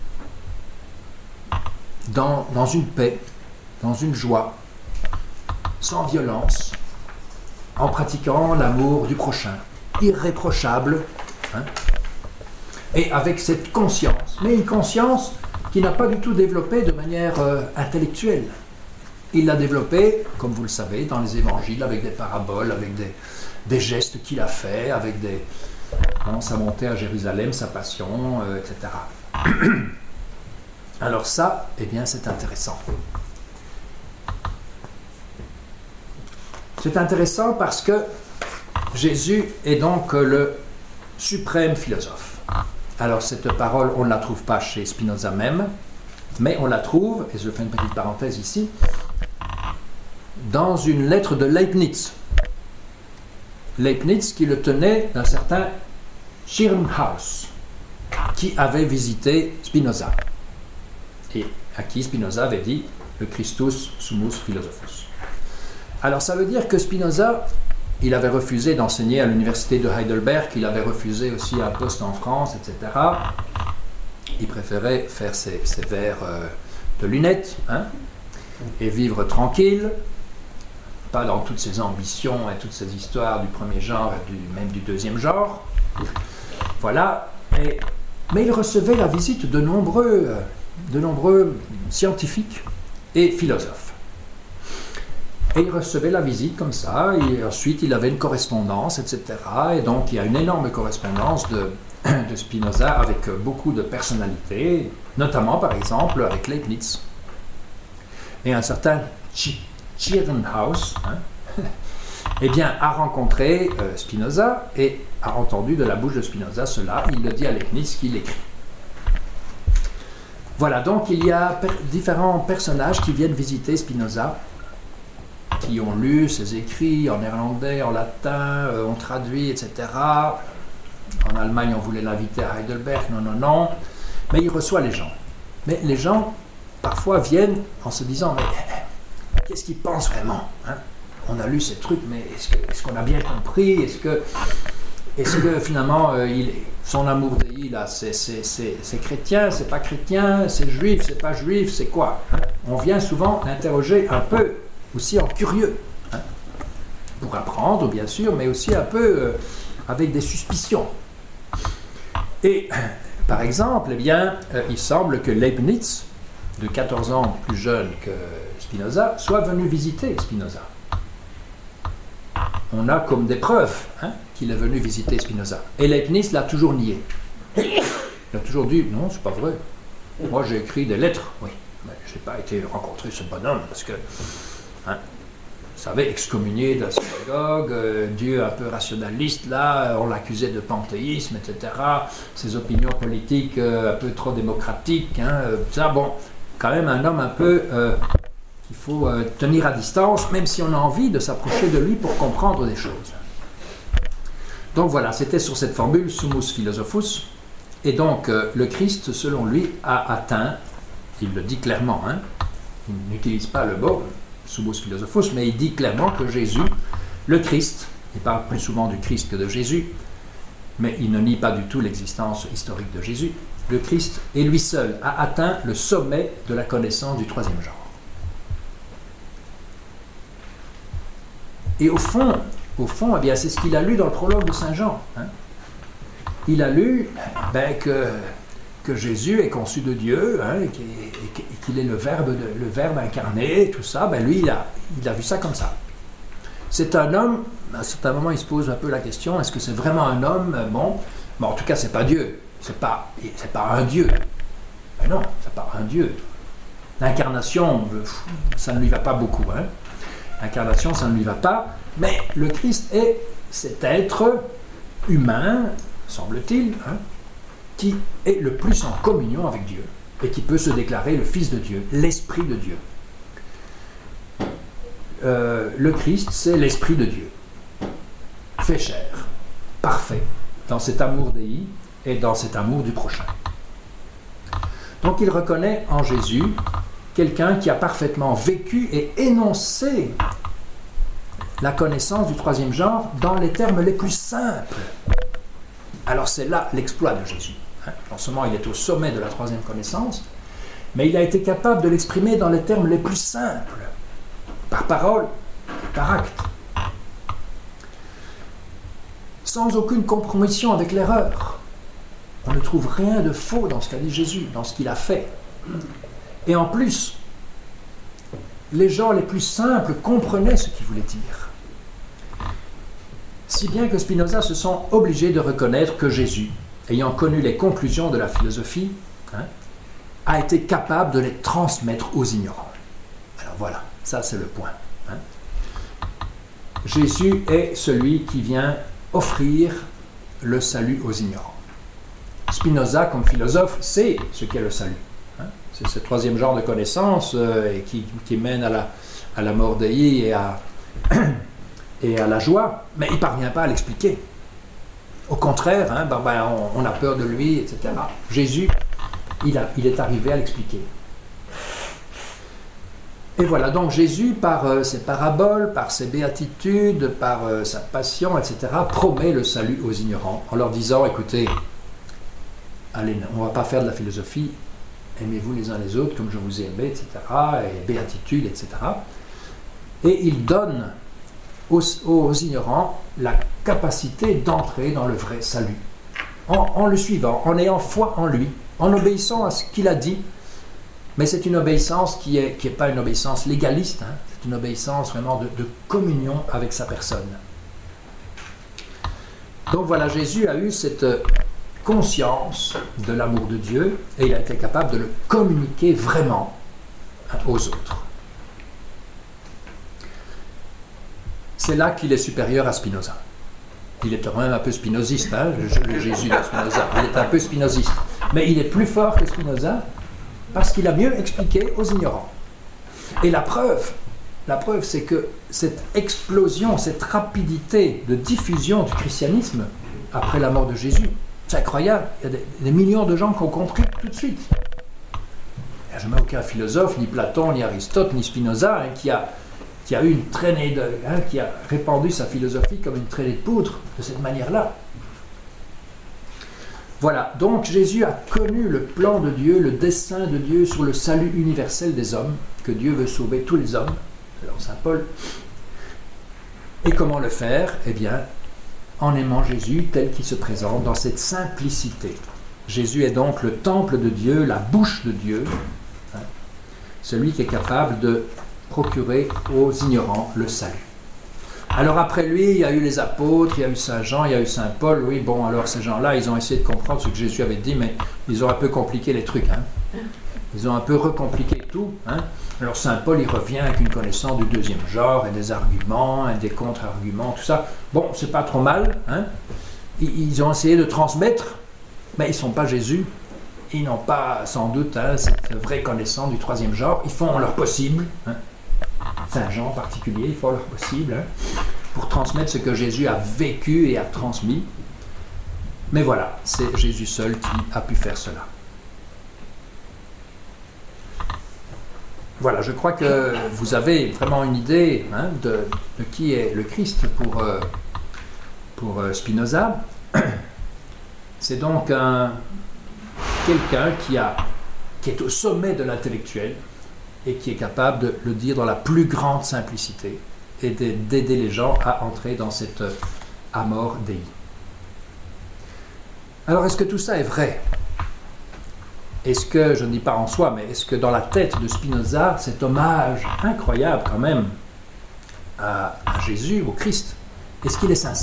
dans, dans une paix, dans une joie, sans violence, en pratiquant l'amour du prochain, irréprochable, hein, et avec cette conscience, mais une conscience qui n'a pas du tout développé de manière euh, intellectuelle. Il l'a développée, comme vous le savez, dans les évangiles, avec des paraboles, avec des, des gestes qu'il a faits, avec des, hein, sa montée à Jérusalem, sa passion, euh, et cetera. Alors ça, eh bien, c'est intéressant. C'est intéressant parce que Jésus est donc le suprême philosophe. Alors cette parole, on ne la trouve pas chez Spinoza même, mais on la trouve, et je fais une petite parenthèse ici, dans une lettre de Leibniz. Leibniz qui le tenait d'un certain Schirmhaus, qui avait visité Spinoza, et à qui Spinoza avait dit le Christus summus philosophus. Alors ça veut dire que Spinoza, il avait refusé d'enseigner à l'université de Heidelberg, il avait refusé aussi un poste en France, et cetera. Il préférait faire ses, ses verres euh, de lunettes, hein, et vivre tranquille, pas dans toutes ces ambitions et toutes ces histoires du premier genre et du, même du deuxième genre. Voilà. Et, mais il recevait la visite de nombreux, de nombreux scientifiques et philosophes. Et il recevait la visite comme ça, et ensuite il avait une correspondance, et cetera. Et donc il y a une énorme correspondance de, de Spinoza avec beaucoup de personnalités, notamment par exemple avec Leibniz. Et un certain Schirmhaus, hein, eh bien, a rencontré euh, Spinoza et a entendu de la bouche de Spinoza cela. Il le dit à Leibniz qu'il écrit. Voilà, donc il y a per- différents personnages qui viennent visiter Spinoza, qui ont lu ses écrits en néerlandais, en latin, euh, ont traduit, et cetera. En Allemagne, on voulait l'inviter à Heidelberg, non, non, non. Mais il reçoit les gens. Mais les gens, parfois, viennent en se disant, mais qu'est-ce qu'ils pensent vraiment, hein? On a lu ces trucs, mais est-ce, que, est-ce qu'on a bien compris? Est-ce que, est-ce que finalement, euh, il, son amour d'Élie, là, c'est, c'est, c'est, c'est chrétien, c'est pas chrétien, c'est juif, c'est pas juif, c'est quoi, hein? On vient souvent interroger un peu, aussi en curieux, hein, pour apprendre bien sûr, mais aussi un peu euh, avec des suspicions. Et par exemple, eh bien, euh, il semble que Leibniz, de quatorze ans plus jeune que Spinoza, soit venu visiter Spinoza. On a comme des preuves hein, qu'il est venu visiter Spinoza. Et Leibniz l'a toujours nié. Il a toujours dit, non, c'est pas vrai. Moi j'ai écrit des lettres, oui, mais je n'ai pas été rencontrer ce bonhomme parce que Hein, vous savez, excommunié de la synagogue, euh, Dieu un peu rationaliste, là, on l'accusait de panthéisme, et cetera. Ses opinions politiques euh, un peu trop démocratiques, hein, euh, ça, bon, quand même un homme un peu, euh, Il faut euh, tenir à distance, même si on a envie de s'approcher de lui pour comprendre des choses. Donc voilà, c'était sur cette formule Summus Philosophus. Et donc euh, le Christ, selon lui, a atteint, il le dit clairement, hein, il n'utilise pas le mot Summus Philosophus, mais il dit clairement que Jésus, le Christ, il parle plus souvent du Christ que de Jésus, mais il ne nie pas du tout l'existence historique de Jésus. Le Christ, et lui seul, a atteint le sommet de la connaissance du troisième genre. Et au fond, au fond, eh bien, c'est ce qu'il a lu dans le prologue de Saint Jean. Hein. Il a lu ben, que, que Jésus est conçu de Dieu, hein, et qu'il est le verbe, de, le verbe incarné, tout ça. Ben, lui, il a, il a vu ça comme ça. C'est un homme, à un certain moment, il se pose un peu la question, est-ce que c'est vraiment un homme? Bon, bon en tout cas, c'est pas Dieu. C'est pas, c'est pas un Dieu. Ben non, c'est pas un Dieu. L'incarnation, ça ne lui va pas beaucoup. Hein. L'incarnation, ça ne lui va pas. Mais le Christ est cet être humain, semble-t-il, hein, qui est le plus en communion avec Dieu et qui peut se déclarer le Fils de Dieu, l'Esprit de Dieu. Euh, le Christ, c'est l'Esprit de Dieu, fait chair, parfait, dans cet amour déi et dans cet amour du prochain. Donc il reconnaît en Jésus quelqu'un qui a parfaitement vécu et énoncé la connaissance du troisième genre dans les termes les plus simples. Alors c'est là l'exploit de Jésus. Hein. Non seulement il est au sommet de la troisième connaissance, mais il a été capable de l'exprimer dans les termes les plus simples, par parole, par acte, sans aucune compromission avec l'erreur. On ne trouve rien de faux dans ce qu'a dit Jésus, dans ce qu'il a fait. Et en plus, les gens les plus simples comprenaient ce qu'il voulait dire. Si bien que Spinoza se sent obligé de reconnaître que Jésus, ayant connu les conclusions de la philosophie, hein, a été capable de les transmettre aux ignorants. Alors voilà, ça c'est le point. Hein. Jésus est celui qui vient offrir le salut aux ignorants. Spinoza, comme philosophe, sait ce qu'est le salut. Hein. C'est ce troisième genre de connaissance euh, et qui, qui mène à la, à la mort d'Aïe et à... et à la joie, mais il ne parvient pas à l'expliquer. Au contraire, hein, ben, ben, on, on a peur de lui, et cetera. Jésus, il, a, il est arrivé à l'expliquer. Et voilà, donc Jésus, par euh, ses paraboles, par ses béatitudes, par euh, sa passion, et cetera, promet le salut aux ignorants, en leur disant, écoutez, allez, on ne va pas faire de la philosophie, aimez-vous les uns les autres comme je vous ai aimé, et cetera, et béatitudes, et cetera. Et il donne Aux, aux ignorants la capacité d'entrer dans le vrai salut, en, en le suivant, en ayant foi en lui, en obéissant à ce qu'il a dit. Mais c'est une obéissance qui n'est qui est pas une obéissance légaliste, hein, c'est une obéissance vraiment de, de communion avec sa personne. Donc voilà, Jésus a eu cette conscience de l'amour de Dieu et il a été capable de le communiquer vraiment, hein, aux autres. C'est là qu'il est supérieur à Spinoza. Il est quand même un peu spinoziste, hein, le, le Jésus de Spinoza. Il est un peu spinoziste. Mais il est plus fort que Spinoza parce qu'il a mieux expliqué aux ignorants. Et la preuve, la preuve, c'est que cette explosion, cette rapidité de diffusion du christianisme après la mort de Jésus, c'est incroyable. Il y a des, des millions de gens qui ont compris tout de suite. Il n'y a jamais aucun philosophe, ni Platon, ni Aristote, ni Spinoza, hein, qui a... qui a eu une traînée de, hein, qui a répandu sa philosophie comme une traînée de poudre de cette manière-là. Voilà, donc Jésus a connu le plan de Dieu, le dessein de Dieu sur le salut universel des hommes, que Dieu veut sauver tous les hommes, selon saint Paul. Et comment le faire? Eh bien, en aimant Jésus tel qu'il se présente dans cette simplicité. Jésus est donc le temple de Dieu, la bouche de Dieu, hein, celui qui est capable de procurer aux ignorants le salut. Alors après lui, il y a eu les apôtres, il y a eu Saint Jean, il y a eu Saint Paul. Oui, bon, alors ces gens-là, ils ont essayé de comprendre ce que Jésus avait dit, mais ils ont un peu compliqué les trucs. Hein. Ils ont un peu recompliqué tout. Hein. Alors Saint Paul, il revient avec une connaissance du deuxième genre, et des arguments, et des contre-arguments, tout ça. Bon, c'est pas trop mal. Hein. Ils, ils ont essayé de transmettre, mais ils ne sont pas Jésus. Ils n'ont pas, sans doute, hein, cette vraie connaissance du troisième genre. Ils font leur possible, hein. Saint Jean en particulier, il faut leur possible, hein, pour transmettre ce que Jésus a vécu et a transmis. Mais voilà, c'est Jésus seul qui a pu faire cela. Voilà, je crois que vous avez vraiment une idée hein, de, de qui est le Christ pour, euh, pour euh, Spinoza. C'est donc un, quelqu'un qui, a, qui est au sommet de l'intellectuel et qui est capable de le dire dans la plus grande simplicité et d'aider les gens à entrer dans cette amor Dei. Alors, est-ce que tout ça est vrai ? Est-ce que, je ne dis pas en soi, mais est-ce que dans la tête de Spinoza, cet hommage incroyable quand même à, à Jésus, au Christ, est-ce qu'il est sincère ?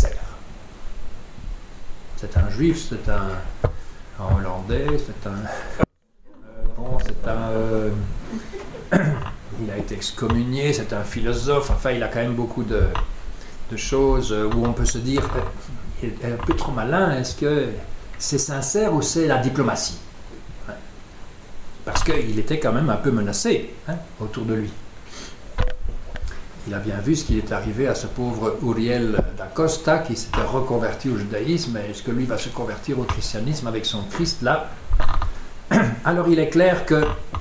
C'est un juif, c'est un, un hollandais, c'est un... Euh, bon, c'est un... Euh, il a été excommunié, c'est un philosophe, enfin il a quand même beaucoup de, de choses où on peut se dire, il est un peu trop malin, est-ce que c'est sincère ou c'est la diplomatie ? Parce qu'il était quand même un peu menacé hein, autour de lui. Il a bien vu ce qui est arrivé à ce pauvre Uriel d'Acosta qui s'était reconverti au judaïsme. Est-ce que lui va se convertir au christianisme avec son Christ là ? Alors il est clair que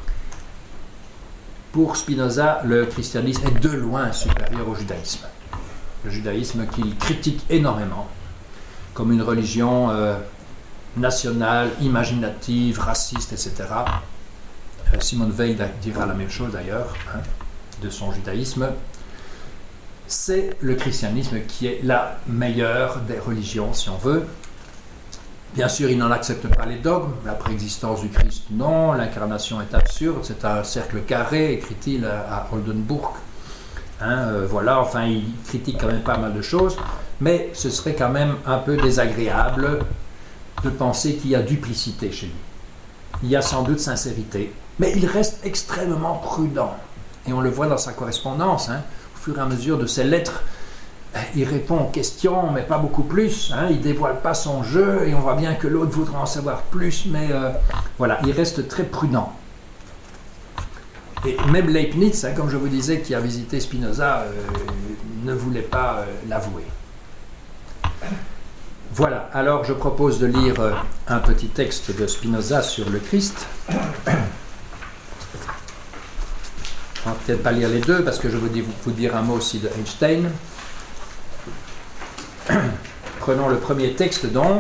pour Spinoza, le christianisme est de loin supérieur au judaïsme. Le judaïsme qu'il critique énormément comme une religion euh, nationale, imaginative, raciste, et cetera. Simone Weil dira la même chose d'ailleurs hein, de son judaïsme. C'est le christianisme qui est la meilleure des religions, si on veut. Bien sûr, il n'en accepte pas les dogmes. La préexistence du Christ, non. L'incarnation est absurde. C'est un cercle carré, écrit-il à Oldenburg. Hein, euh, voilà, enfin, il critique quand même pas mal de choses. Mais ce serait quand même un peu désagréable de penser qu'il y a duplicité chez lui. Il y a sans doute sincérité. Mais il reste extrêmement prudent. Et on le voit dans sa correspondance. Hein. Au fur et à mesure de ses lettres, il répond aux questions, mais pas beaucoup plus. Hein. Il ne dévoile pas son jeu et on voit bien que l'autre voudra en savoir plus. Mais euh, voilà, il reste très prudent. Et même Leibniz, hein, comme je vous disais, qui a visité Spinoza, euh, ne voulait pas euh, l'avouer. Voilà, alors je propose de lire euh, un petit texte de Spinoza sur le Christ. On va peut-être pas lire les deux parce que je veux vous dire un mot aussi de Einstein. Prenons le premier texte donc.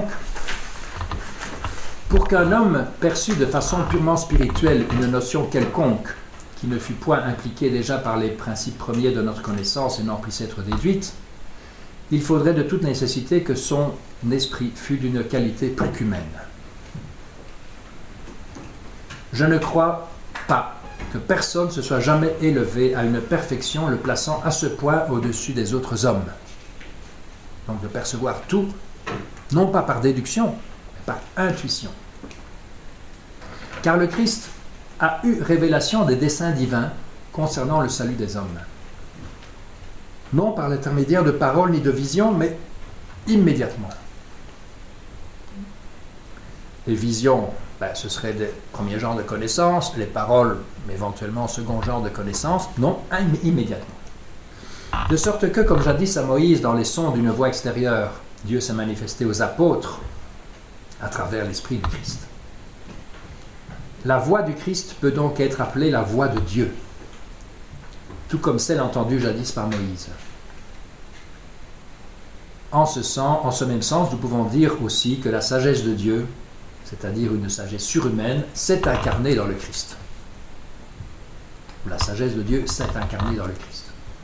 Pour qu'un homme perçût de façon purement spirituelle une notion quelconque qui ne fût point impliquée déjà par les principes premiers de notre connaissance et n'en puisse être déduite, il faudrait de toute nécessité que son esprit fût d'une qualité plus qu'humaine. Je ne crois pas que personne se soit jamais élevé à une perfection le plaçant à ce point au-dessus des autres hommes. Donc de percevoir tout, non pas par déduction, mais par intuition. Car le Christ a eu révélation des desseins divins concernant le salut des hommes. Non par l'intermédiaire de paroles ni de visions, mais immédiatement. Les visions, ben, ce serait des premiers genres de connaissances, les paroles, éventuellement second genre de connaissances, non, immédiatement. De sorte que, comme jadis à Moïse, dans les sons d'une voix extérieure, Dieu s'est manifesté aux apôtres à travers l'Esprit du Christ. La voix du Christ peut donc être appelée la voix de Dieu, tout comme celle entendue jadis par Moïse. En ce sens, en ce même sens, nous pouvons dire aussi que la sagesse de Dieu, c'est-à-dire une sagesse surhumaine, s'est incarnée dans le Christ. La sagesse de Dieu s'est incarnée dans le Christ.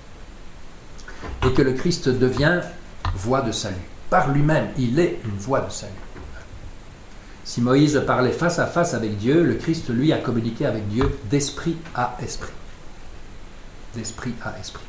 Et que le Christ devient voie de salut. Par lui-même, il est une voie de salut. Si Moïse parlait face à face avec Dieu, le Christ, lui, a communiqué avec Dieu d'esprit à esprit. D'esprit à esprit.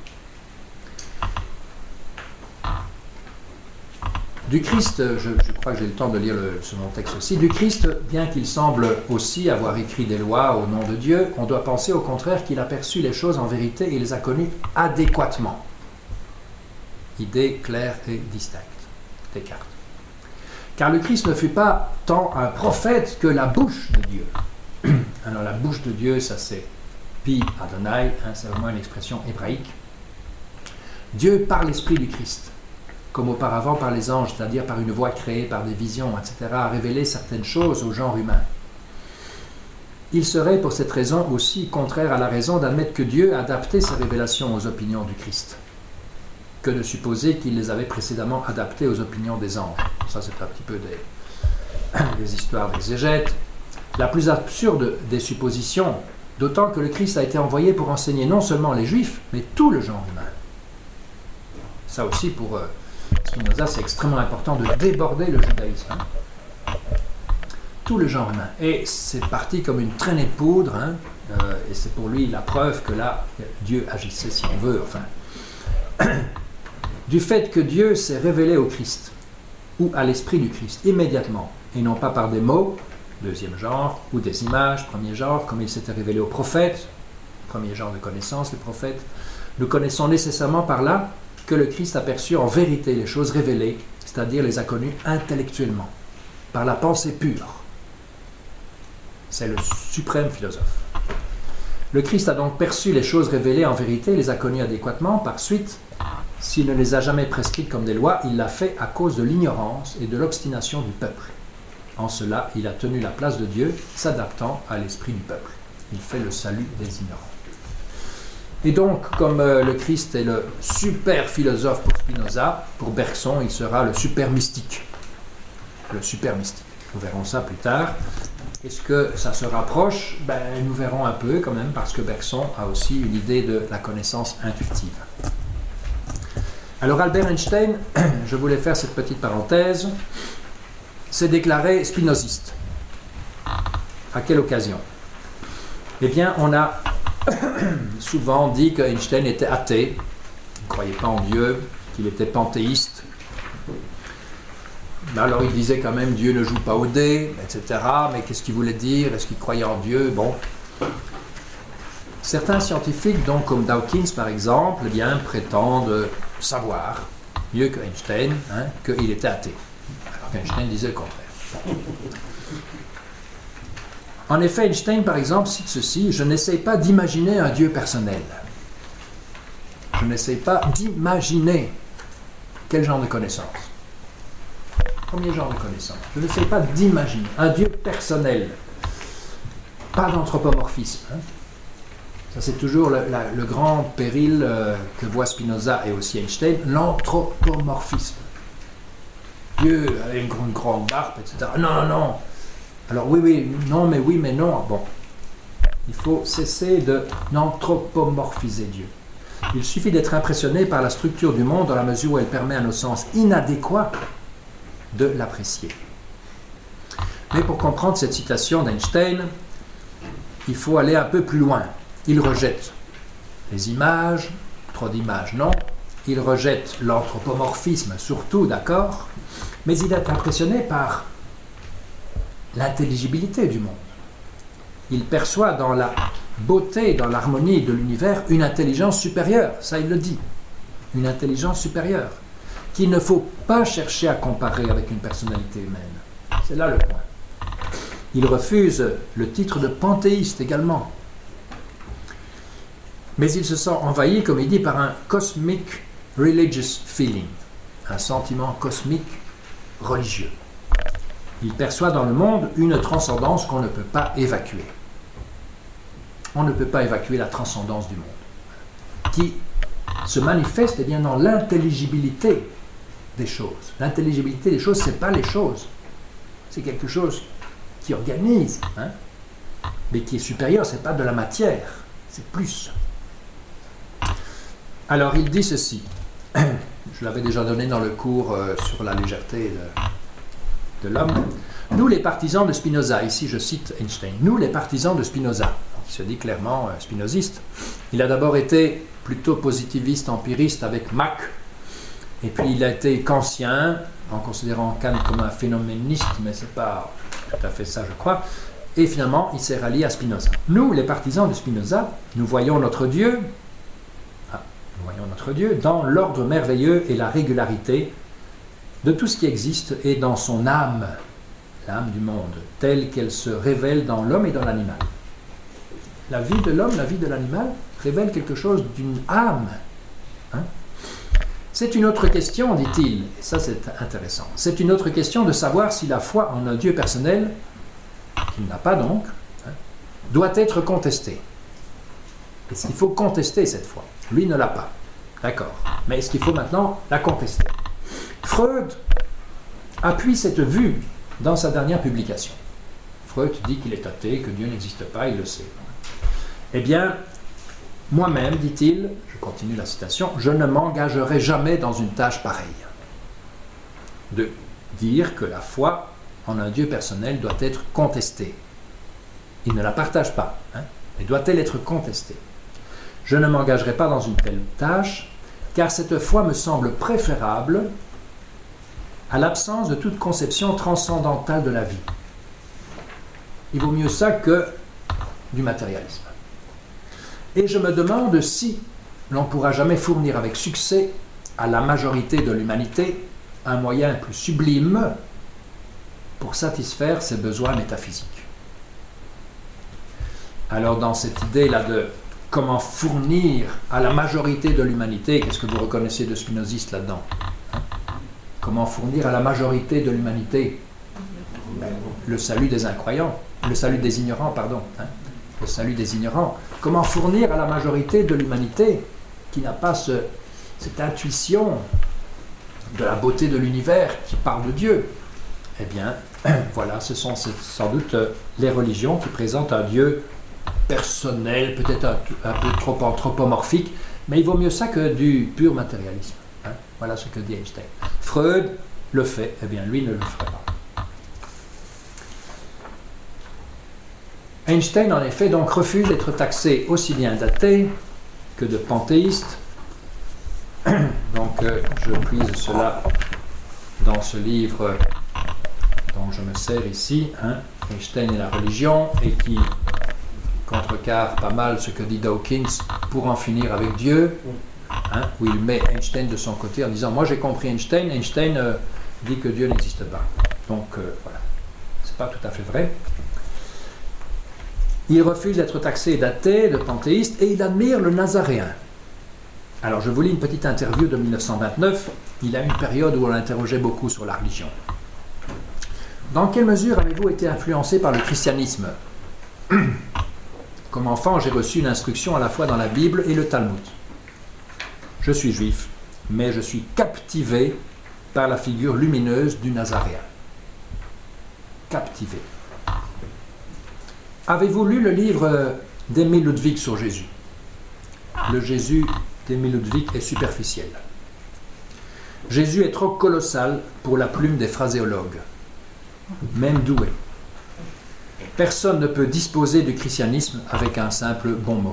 Du Christ, je, je crois que j'ai le temps de lire le second texte aussi, du Christ, bien qu'il semble aussi avoir écrit des lois au nom de Dieu, on doit penser au contraire qu'il a perçu les choses en vérité et les a connues adéquatement. Idée claire et distincte. Descartes. Car le Christ ne fut pas tant un prophète que la bouche de Dieu. Alors la bouche de Dieu, ça c'est Pi Adonai, hein, c'est vraiment une expression hébraïque. Dieu, par l'esprit du Christ, comme auparavant par les anges, c'est-à-dire par une voix créée, par des visions, et cetera, a révélé certaines choses au genre humain. Il serait pour cette raison aussi contraire à la raison d'admettre que Dieu a adapté ses révélations aux opinions du Christ, que de supposer qu'il les avait précédemment adaptées aux opinions des anges. Ça, c'est un petit peu des, des histoires d'exégètes. La plus absurde des suppositions, d'autant que le Christ a été envoyé pour enseigner non seulement les Juifs, mais tout le genre humain. Ça aussi, pour euh, Spinoza, c'est extrêmement important de déborder le judaïsme. Hein. Tout le genre humain. Et c'est parti comme une traînée de poudre, hein, euh, et c'est pour lui la preuve que là, Dieu agissait, si on veut, enfin. Du fait que Dieu s'est révélé au Christ, ou à l'esprit du Christ, immédiatement, et non pas par des mots, deuxième genre, ou des images, premier genre, comme il s'était révélé aux prophètes, premier genre de connaissance, les prophètes, nous connaissons nécessairement par là que le Christ a perçu en vérité les choses révélées, c'est-à-dire les a connues intellectuellement, par la pensée pure. C'est le suprême philosophe. Le Christ a donc perçu les choses révélées en vérité, les a connues adéquatement. Par suite, s'il ne les a jamais prescrites comme des lois, il l'a fait à cause de l'ignorance et de l'obstination du peuple. En cela, il a tenu la place de Dieu, s'adaptant à l'esprit du peuple. Il fait le salut des ignorants. Et donc, comme euh, le Christ est le super philosophe pour Spinoza, pour Bergson, il sera le super mystique. Le super mystique. Nous verrons ça plus tard. Est-ce que ça se rapproche? Ben, nous verrons un peu quand même, parce que Bergson a aussi une idée de la connaissance intuitive. Alors Albert Einstein, je voulais faire cette petite parenthèse, s'est déclaré spinoziste. À quelle occasion? Eh bien, on a souvent dit qu'Einstein était athée, il ne croyait pas en Dieu, qu'il était panthéiste. Alors il disait quand même Dieu ne joue pas au dé, et cetera. Mais qu'est-ce qu'il voulait dire? Est-ce qu'il croyait en Dieu? Bon. Certains scientifiques, donc comme Dawkins par exemple, eh bien, prétendent savoir, mieux que Einstein, hein, qu'il était athée. Alors qu'Einstein disait le contraire. En effet, Einstein par exemple cite ceci: je n'essaye pas d'imaginer un Dieu personnel. Je n'essaye pas d'imaginer. Quel genre de connaissance? Premier genre de connaissance. Je n'essaie pas d'imaginer un Dieu personnel. Pas d'anthropomorphisme. Hein. Ça, c'est toujours le, la, le grand péril euh, que voit Spinoza et aussi Einstein, l'anthropomorphisme. Dieu avec une grande, grande barbe, et cetera. Non, non, non. Alors oui, oui, non, mais oui, mais non. Bon. Il faut cesser de d'anthropomorphiser Dieu. Il suffit d'être impressionné par la structure du monde dans la mesure où elle permet à nos sens inadéquats de l'apprécier. Mais pour comprendre cette citation d'Einstein, il faut aller un peu plus loin. Il rejette les images, trop d'images, non. Il rejette l'anthropomorphisme, surtout, d'accord, mais il est impressionné par l'intelligibilité du monde. Il perçoit dans la beauté, dans l'harmonie de l'univers, une intelligence supérieure, ça il le dit, une intelligence supérieure, qu'il ne faut pas chercher à comparer avec une personnalité humaine. C'est là le point. Il refuse le titre de panthéiste également. Mais il se sent envahi, comme il dit, par un cosmic religious feeling, un sentiment cosmique religieux. Il perçoit dans le monde une transcendance qu'on ne peut pas évacuer. On ne peut pas évacuer la transcendance du monde, qui se manifeste eh bien, dans l'intelligibilité des choses. L'intelligibilité des choses, ce n'est pas les choses. C'est quelque chose qui organise, hein, mais qui est supérieur, ce n'est pas de la matière, c'est plus. Alors il dit ceci, je l'avais déjà donné dans le cours euh, sur la légèreté de, de l'homme. Nous les partisans de Spinoza, ici je cite Einstein, nous les partisans de Spinoza, il se dit clairement euh, spinoziste. Il a d'abord été plutôt positiviste, empiriste avec Mach, et puis il a été kantien, en considérant Kant comme un phénoméniste, mais ce n'est pas tout à fait ça je crois, et finalement il s'est rallié à Spinoza. Nous les partisans de Spinoza, nous voyons notre Dieu, Nous voyons notre Dieu dans l'ordre merveilleux et la régularité de tout ce qui existe et dans son âme, l'âme du monde, telle qu'elle se révèle dans l'homme et dans l'animal. la vie de l'homme, la vie de l'animal, révèle quelque chose d'une âme. Hein? C'est une autre question, dit-il, et ça c'est intéressant, c'est une autre question de savoir si la foi en un Dieu personnel, qu'il n'a pas donc, hein, doit être contestée. Est-ce qu'il faut contester cette foi? Lui ne l'a pas, d'accord, mais est-ce qu'il faut maintenant la contester? Freud appuie cette vue dans sa dernière publication. Freud dit qu'il est athée, que Dieu n'existe pas, il le sait. Eh bien, moi-même, dit-il, je continue la citation, je ne m'engagerai jamais dans une tâche pareille. De dire que la foi en un Dieu personnel doit être contestée. Il ne la partage pas, hein, mais doit-elle être contestée? Je ne m'engagerai pas dans une telle tâche, car cette foi me semble préférable à l'absence de toute conception transcendantale de la vie. Il vaut mieux ça que du matérialisme. Et je me demande si l'on pourra jamais fournir avec succès à la majorité de l'humanité un moyen plus sublime pour satisfaire ses besoins métaphysiques. Alors dans cette idée-là de comment fournir à la majorité de l'humanité, qu'est-ce que vous reconnaissez de spinoziste là-dedans? Hein? Comment fournir à la majorité de l'humanité ben, le salut des incroyants, le salut des ignorants, pardon, hein? le salut des ignorants. Comment fournir à la majorité de l'humanité qui n'a pas ce, cette intuition de la beauté de l'univers qui parle de Dieu? Eh bien, voilà, ce sont sans doute les religions qui présentent un Dieu personnel, peut-être un, un peu trop anthropomorphique, mais il vaut mieux ça que du pur matérialisme. Hein? Voilà ce que dit Einstein. Freud le fait, eh bien lui ne le ferait pas. Einstein, en effet, donc refuse d'être taxé aussi bien d'athée que de panthéiste. Donc, euh, je prise cela dans ce livre dont je me sers ici, hein, Einstein et la religion, et qui contrecarre pas mal ce que dit Dawkins pour en finir avec Dieu, hein, où il met Einstein de son côté en disant « Moi j'ai compris Einstein, Einstein euh, dit que Dieu n'existe pas. » Donc, euh, voilà, c'est pas tout à fait vrai. Il refuse d'être taxé d'athée, de panthéiste, et il admire le nazaréen. Alors, je vous lis une petite interview de mille neuf cent vingt-neuf. Il a une période où on l'interrogeait beaucoup sur la religion. Dans quelle mesure avez-vous été influencé par le christianisme? Comme enfant, j'ai reçu une instruction à la fois dans la Bible et le Talmud. Je suis juif, mais je suis captivé par la figure lumineuse du nazaréen. Captivé. Avez-vous lu le livre d'Émile Ludwig sur Jésus? Le Jésus d'Émile Ludwig est superficiel. Jésus est trop colossal pour la plume des phraséologues, même doués. Personne ne peut disposer du christianisme avec un simple bon mot.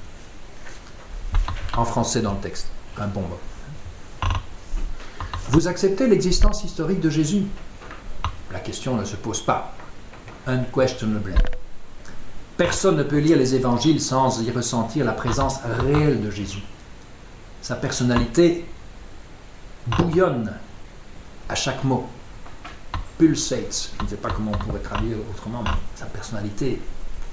En français dans le texte, un bon mot. Vous acceptez l'existence historique de Jésus? La question ne se pose pas. Unquestionably. Personne ne peut lire les évangiles sans y ressentir la présence réelle de Jésus. Sa personnalité bouillonne à chaque mot. Pulsates, je ne sais pas comment on pourrait traduire autrement, mais sa personnalité.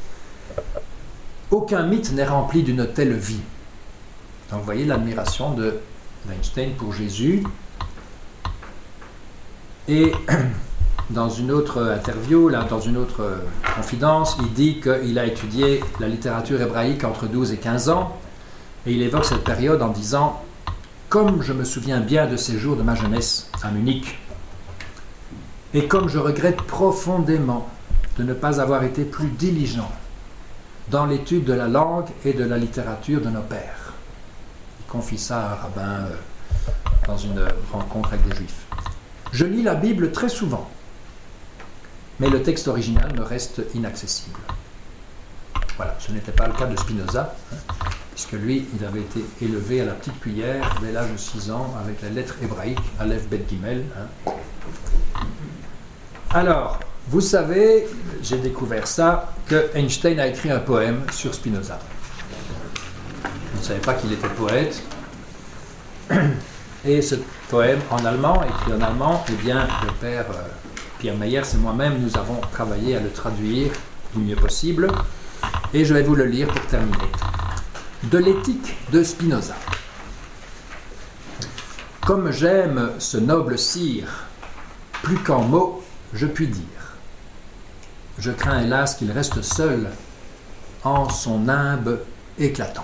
Aucun mythe n'est rempli d'une telle vie. Donc vous voyez l'admiration de d'Einstein pour Jésus. Et dans une autre interview, là, dans une autre confidence, il dit qu'il a étudié la littérature hébraïque entre douze et quinze ans, et il évoque cette période en disant « Comme je me souviens bien de ces jours de ma jeunesse à Munich, et comme je regrette profondément de ne pas avoir été plus diligent dans l'étude de la langue et de la littérature de nos pères. » Il confie ça à un rabbin euh, dans une rencontre avec des juifs. « Je lis la Bible très souvent, mais le texte original me reste inaccessible. » Voilà, ce n'était pas le cas de Spinoza, hein, puisque lui, il avait été élevé à la petite cuillère dès l'âge de six ans avec la lettre hébraïque, Aleph Bet Gimel. Hein. Alors, vous savez, j'ai découvert ça, que Einstein a écrit un poème sur Spinoza. Je ne savais pas qu'il était poète. Et ce poème en allemand, écrit en allemand, eh bien, le père euh, Pierre Meyers et moi-même, nous avons travaillé à le traduire du mieux possible. Et je vais vous le lire pour terminer. De l'éthique de Spinoza. Comme j'aime ce noble sire, plus qu'en mots je puis dire. Je crains hélas qu'il reste seul en son nimbe éclatant.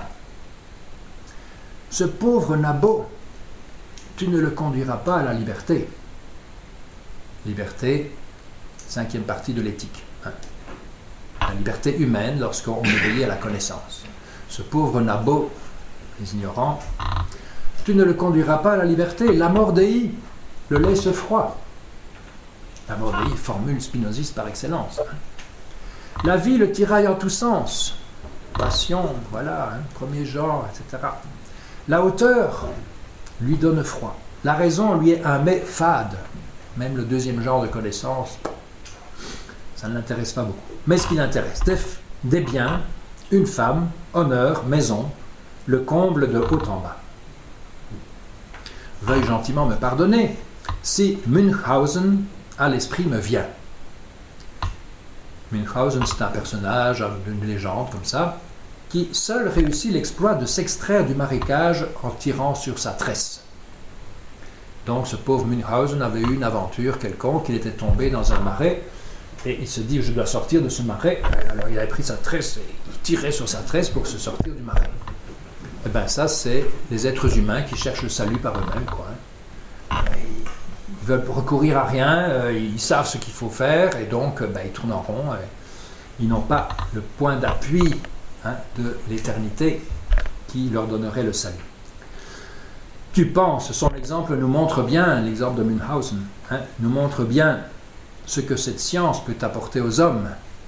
Ce pauvre Nabot, tu ne le conduiras pas à la liberté. Liberté, cinquième partie de l'éthique. Hein. La liberté humaine lorsqu'on obéit à la connaissance. Ce pauvre Nabot, les ignorants, tu ne le conduiras pas à la liberté. L'amor Dei le laisse froid. L'amor Dei, formule spinoziste par excellence. Hein. La vie le tiraille en tous sens. Passion, voilà, hein, premier genre, et cetera. La hauteur lui donne froid. La raison lui est un mets fade. Même le deuxième genre de connaissance, ça ne l'intéresse pas beaucoup. Mais ce qui l'intéresse, des, des biens, une femme, honneur, maison, le comble de haut en bas. Veuille gentiment me pardonner si Münchhausen à l'esprit me vient. Münchhausen, c'est un personnage d'une légende comme ça, qui seul réussit l'exploit de s'extraire du marécage en tirant sur sa tresse. Donc ce pauvre Münchhausen avait eu une aventure quelconque, il était tombé dans un marais, et il se dit, je dois sortir de ce marais. Alors il avait pris sa tresse, et il tirait sur sa tresse pour se sortir du marais. Et bien ça, c'est les êtres humains qui cherchent le salut par eux-mêmes, quoi. Ils veulent recourir à rien, ils savent ce qu'il faut faire, et donc ben, ils tournent en rond. Ils n'ont pas le point d'appui hein, de l'éternité qui leur donnerait le salut. Tu penses, son exemple nous montre bien, l'exemple de Münchhausen, hein, nous montre bien ce que cette science peut apporter aux hommes.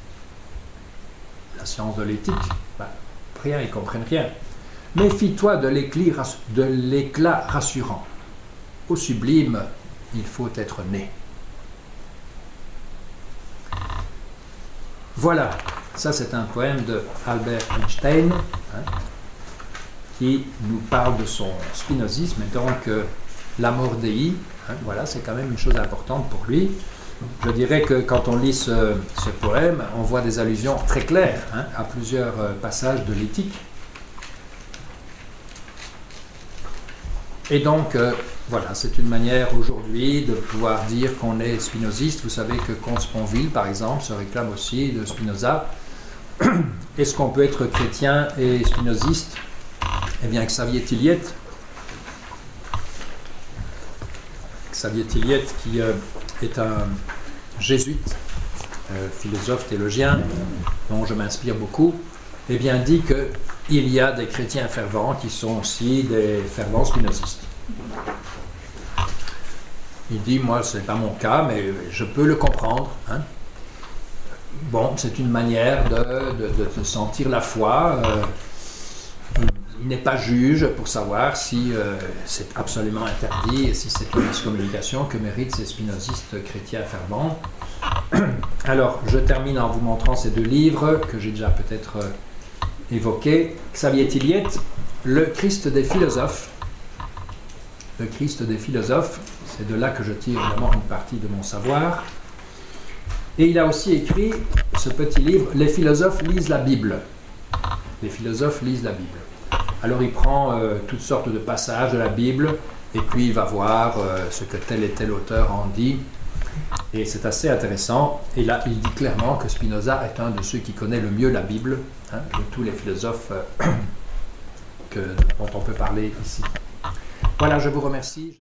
La science de l'éthique, ben, rien, ils ne comprennent rien. Méfie-toi de l'éclat rassurant. Au sublime, il faut être né. Voilà, ça c'est un poème de Albert Einstein, hein, qui nous parle de son spinozisme, et donc euh, l'amor Dei, hein, voilà, c'est quand même une chose importante pour lui. Je dirais que quand on lit ce, ce poème, on voit des allusions très claires hein, à plusieurs euh, passages de l'éthique. Et donc, euh, voilà, c'est une manière aujourd'hui de pouvoir dire qu'on est spinoziste. Vous savez que Comte Sponville, par exemple, se réclame aussi de Spinoza. Est-ce qu'on peut être chrétien et spinoziste? Eh bien, Xavier Tilliet, Xavier Tilliet qui euh, est un jésuite, euh, philosophe, théologien, dont je m'inspire beaucoup, eh bien, dit qu'il y a des chrétiens fervents qui sont aussi des fervents spinozistes. Il dit, moi, ce n'est pas mon cas, mais je peux le comprendre. Hein. Bon, c'est une manière de, de, de, de sentir la foi. Euh, il n'est pas juge pour savoir si euh, c'est absolument interdit et si c'est une excommunication que méritent ces spinozistes chrétiens fervents. Alors, je termine en vous montrant ces deux livres que j'ai déjà peut-être euh, évoqués. Xavier Tilliet, Le Christ des philosophes. Le Christ des philosophes, c'est de là que je tire évidemment une partie de mon savoir. Et il a aussi écrit ce petit livre, Les philosophes lisent la Bible. Les philosophes lisent la Bible. Alors il prend euh, toutes sortes de passages de la Bible et puis il va voir euh, ce que tel et tel auteur en dit. Et c'est assez intéressant. Et là, il dit clairement que Spinoza est un de ceux qui connaît le mieux la Bible, hein, de tous les philosophes euh, que, dont on peut parler ici. Voilà, je vous remercie.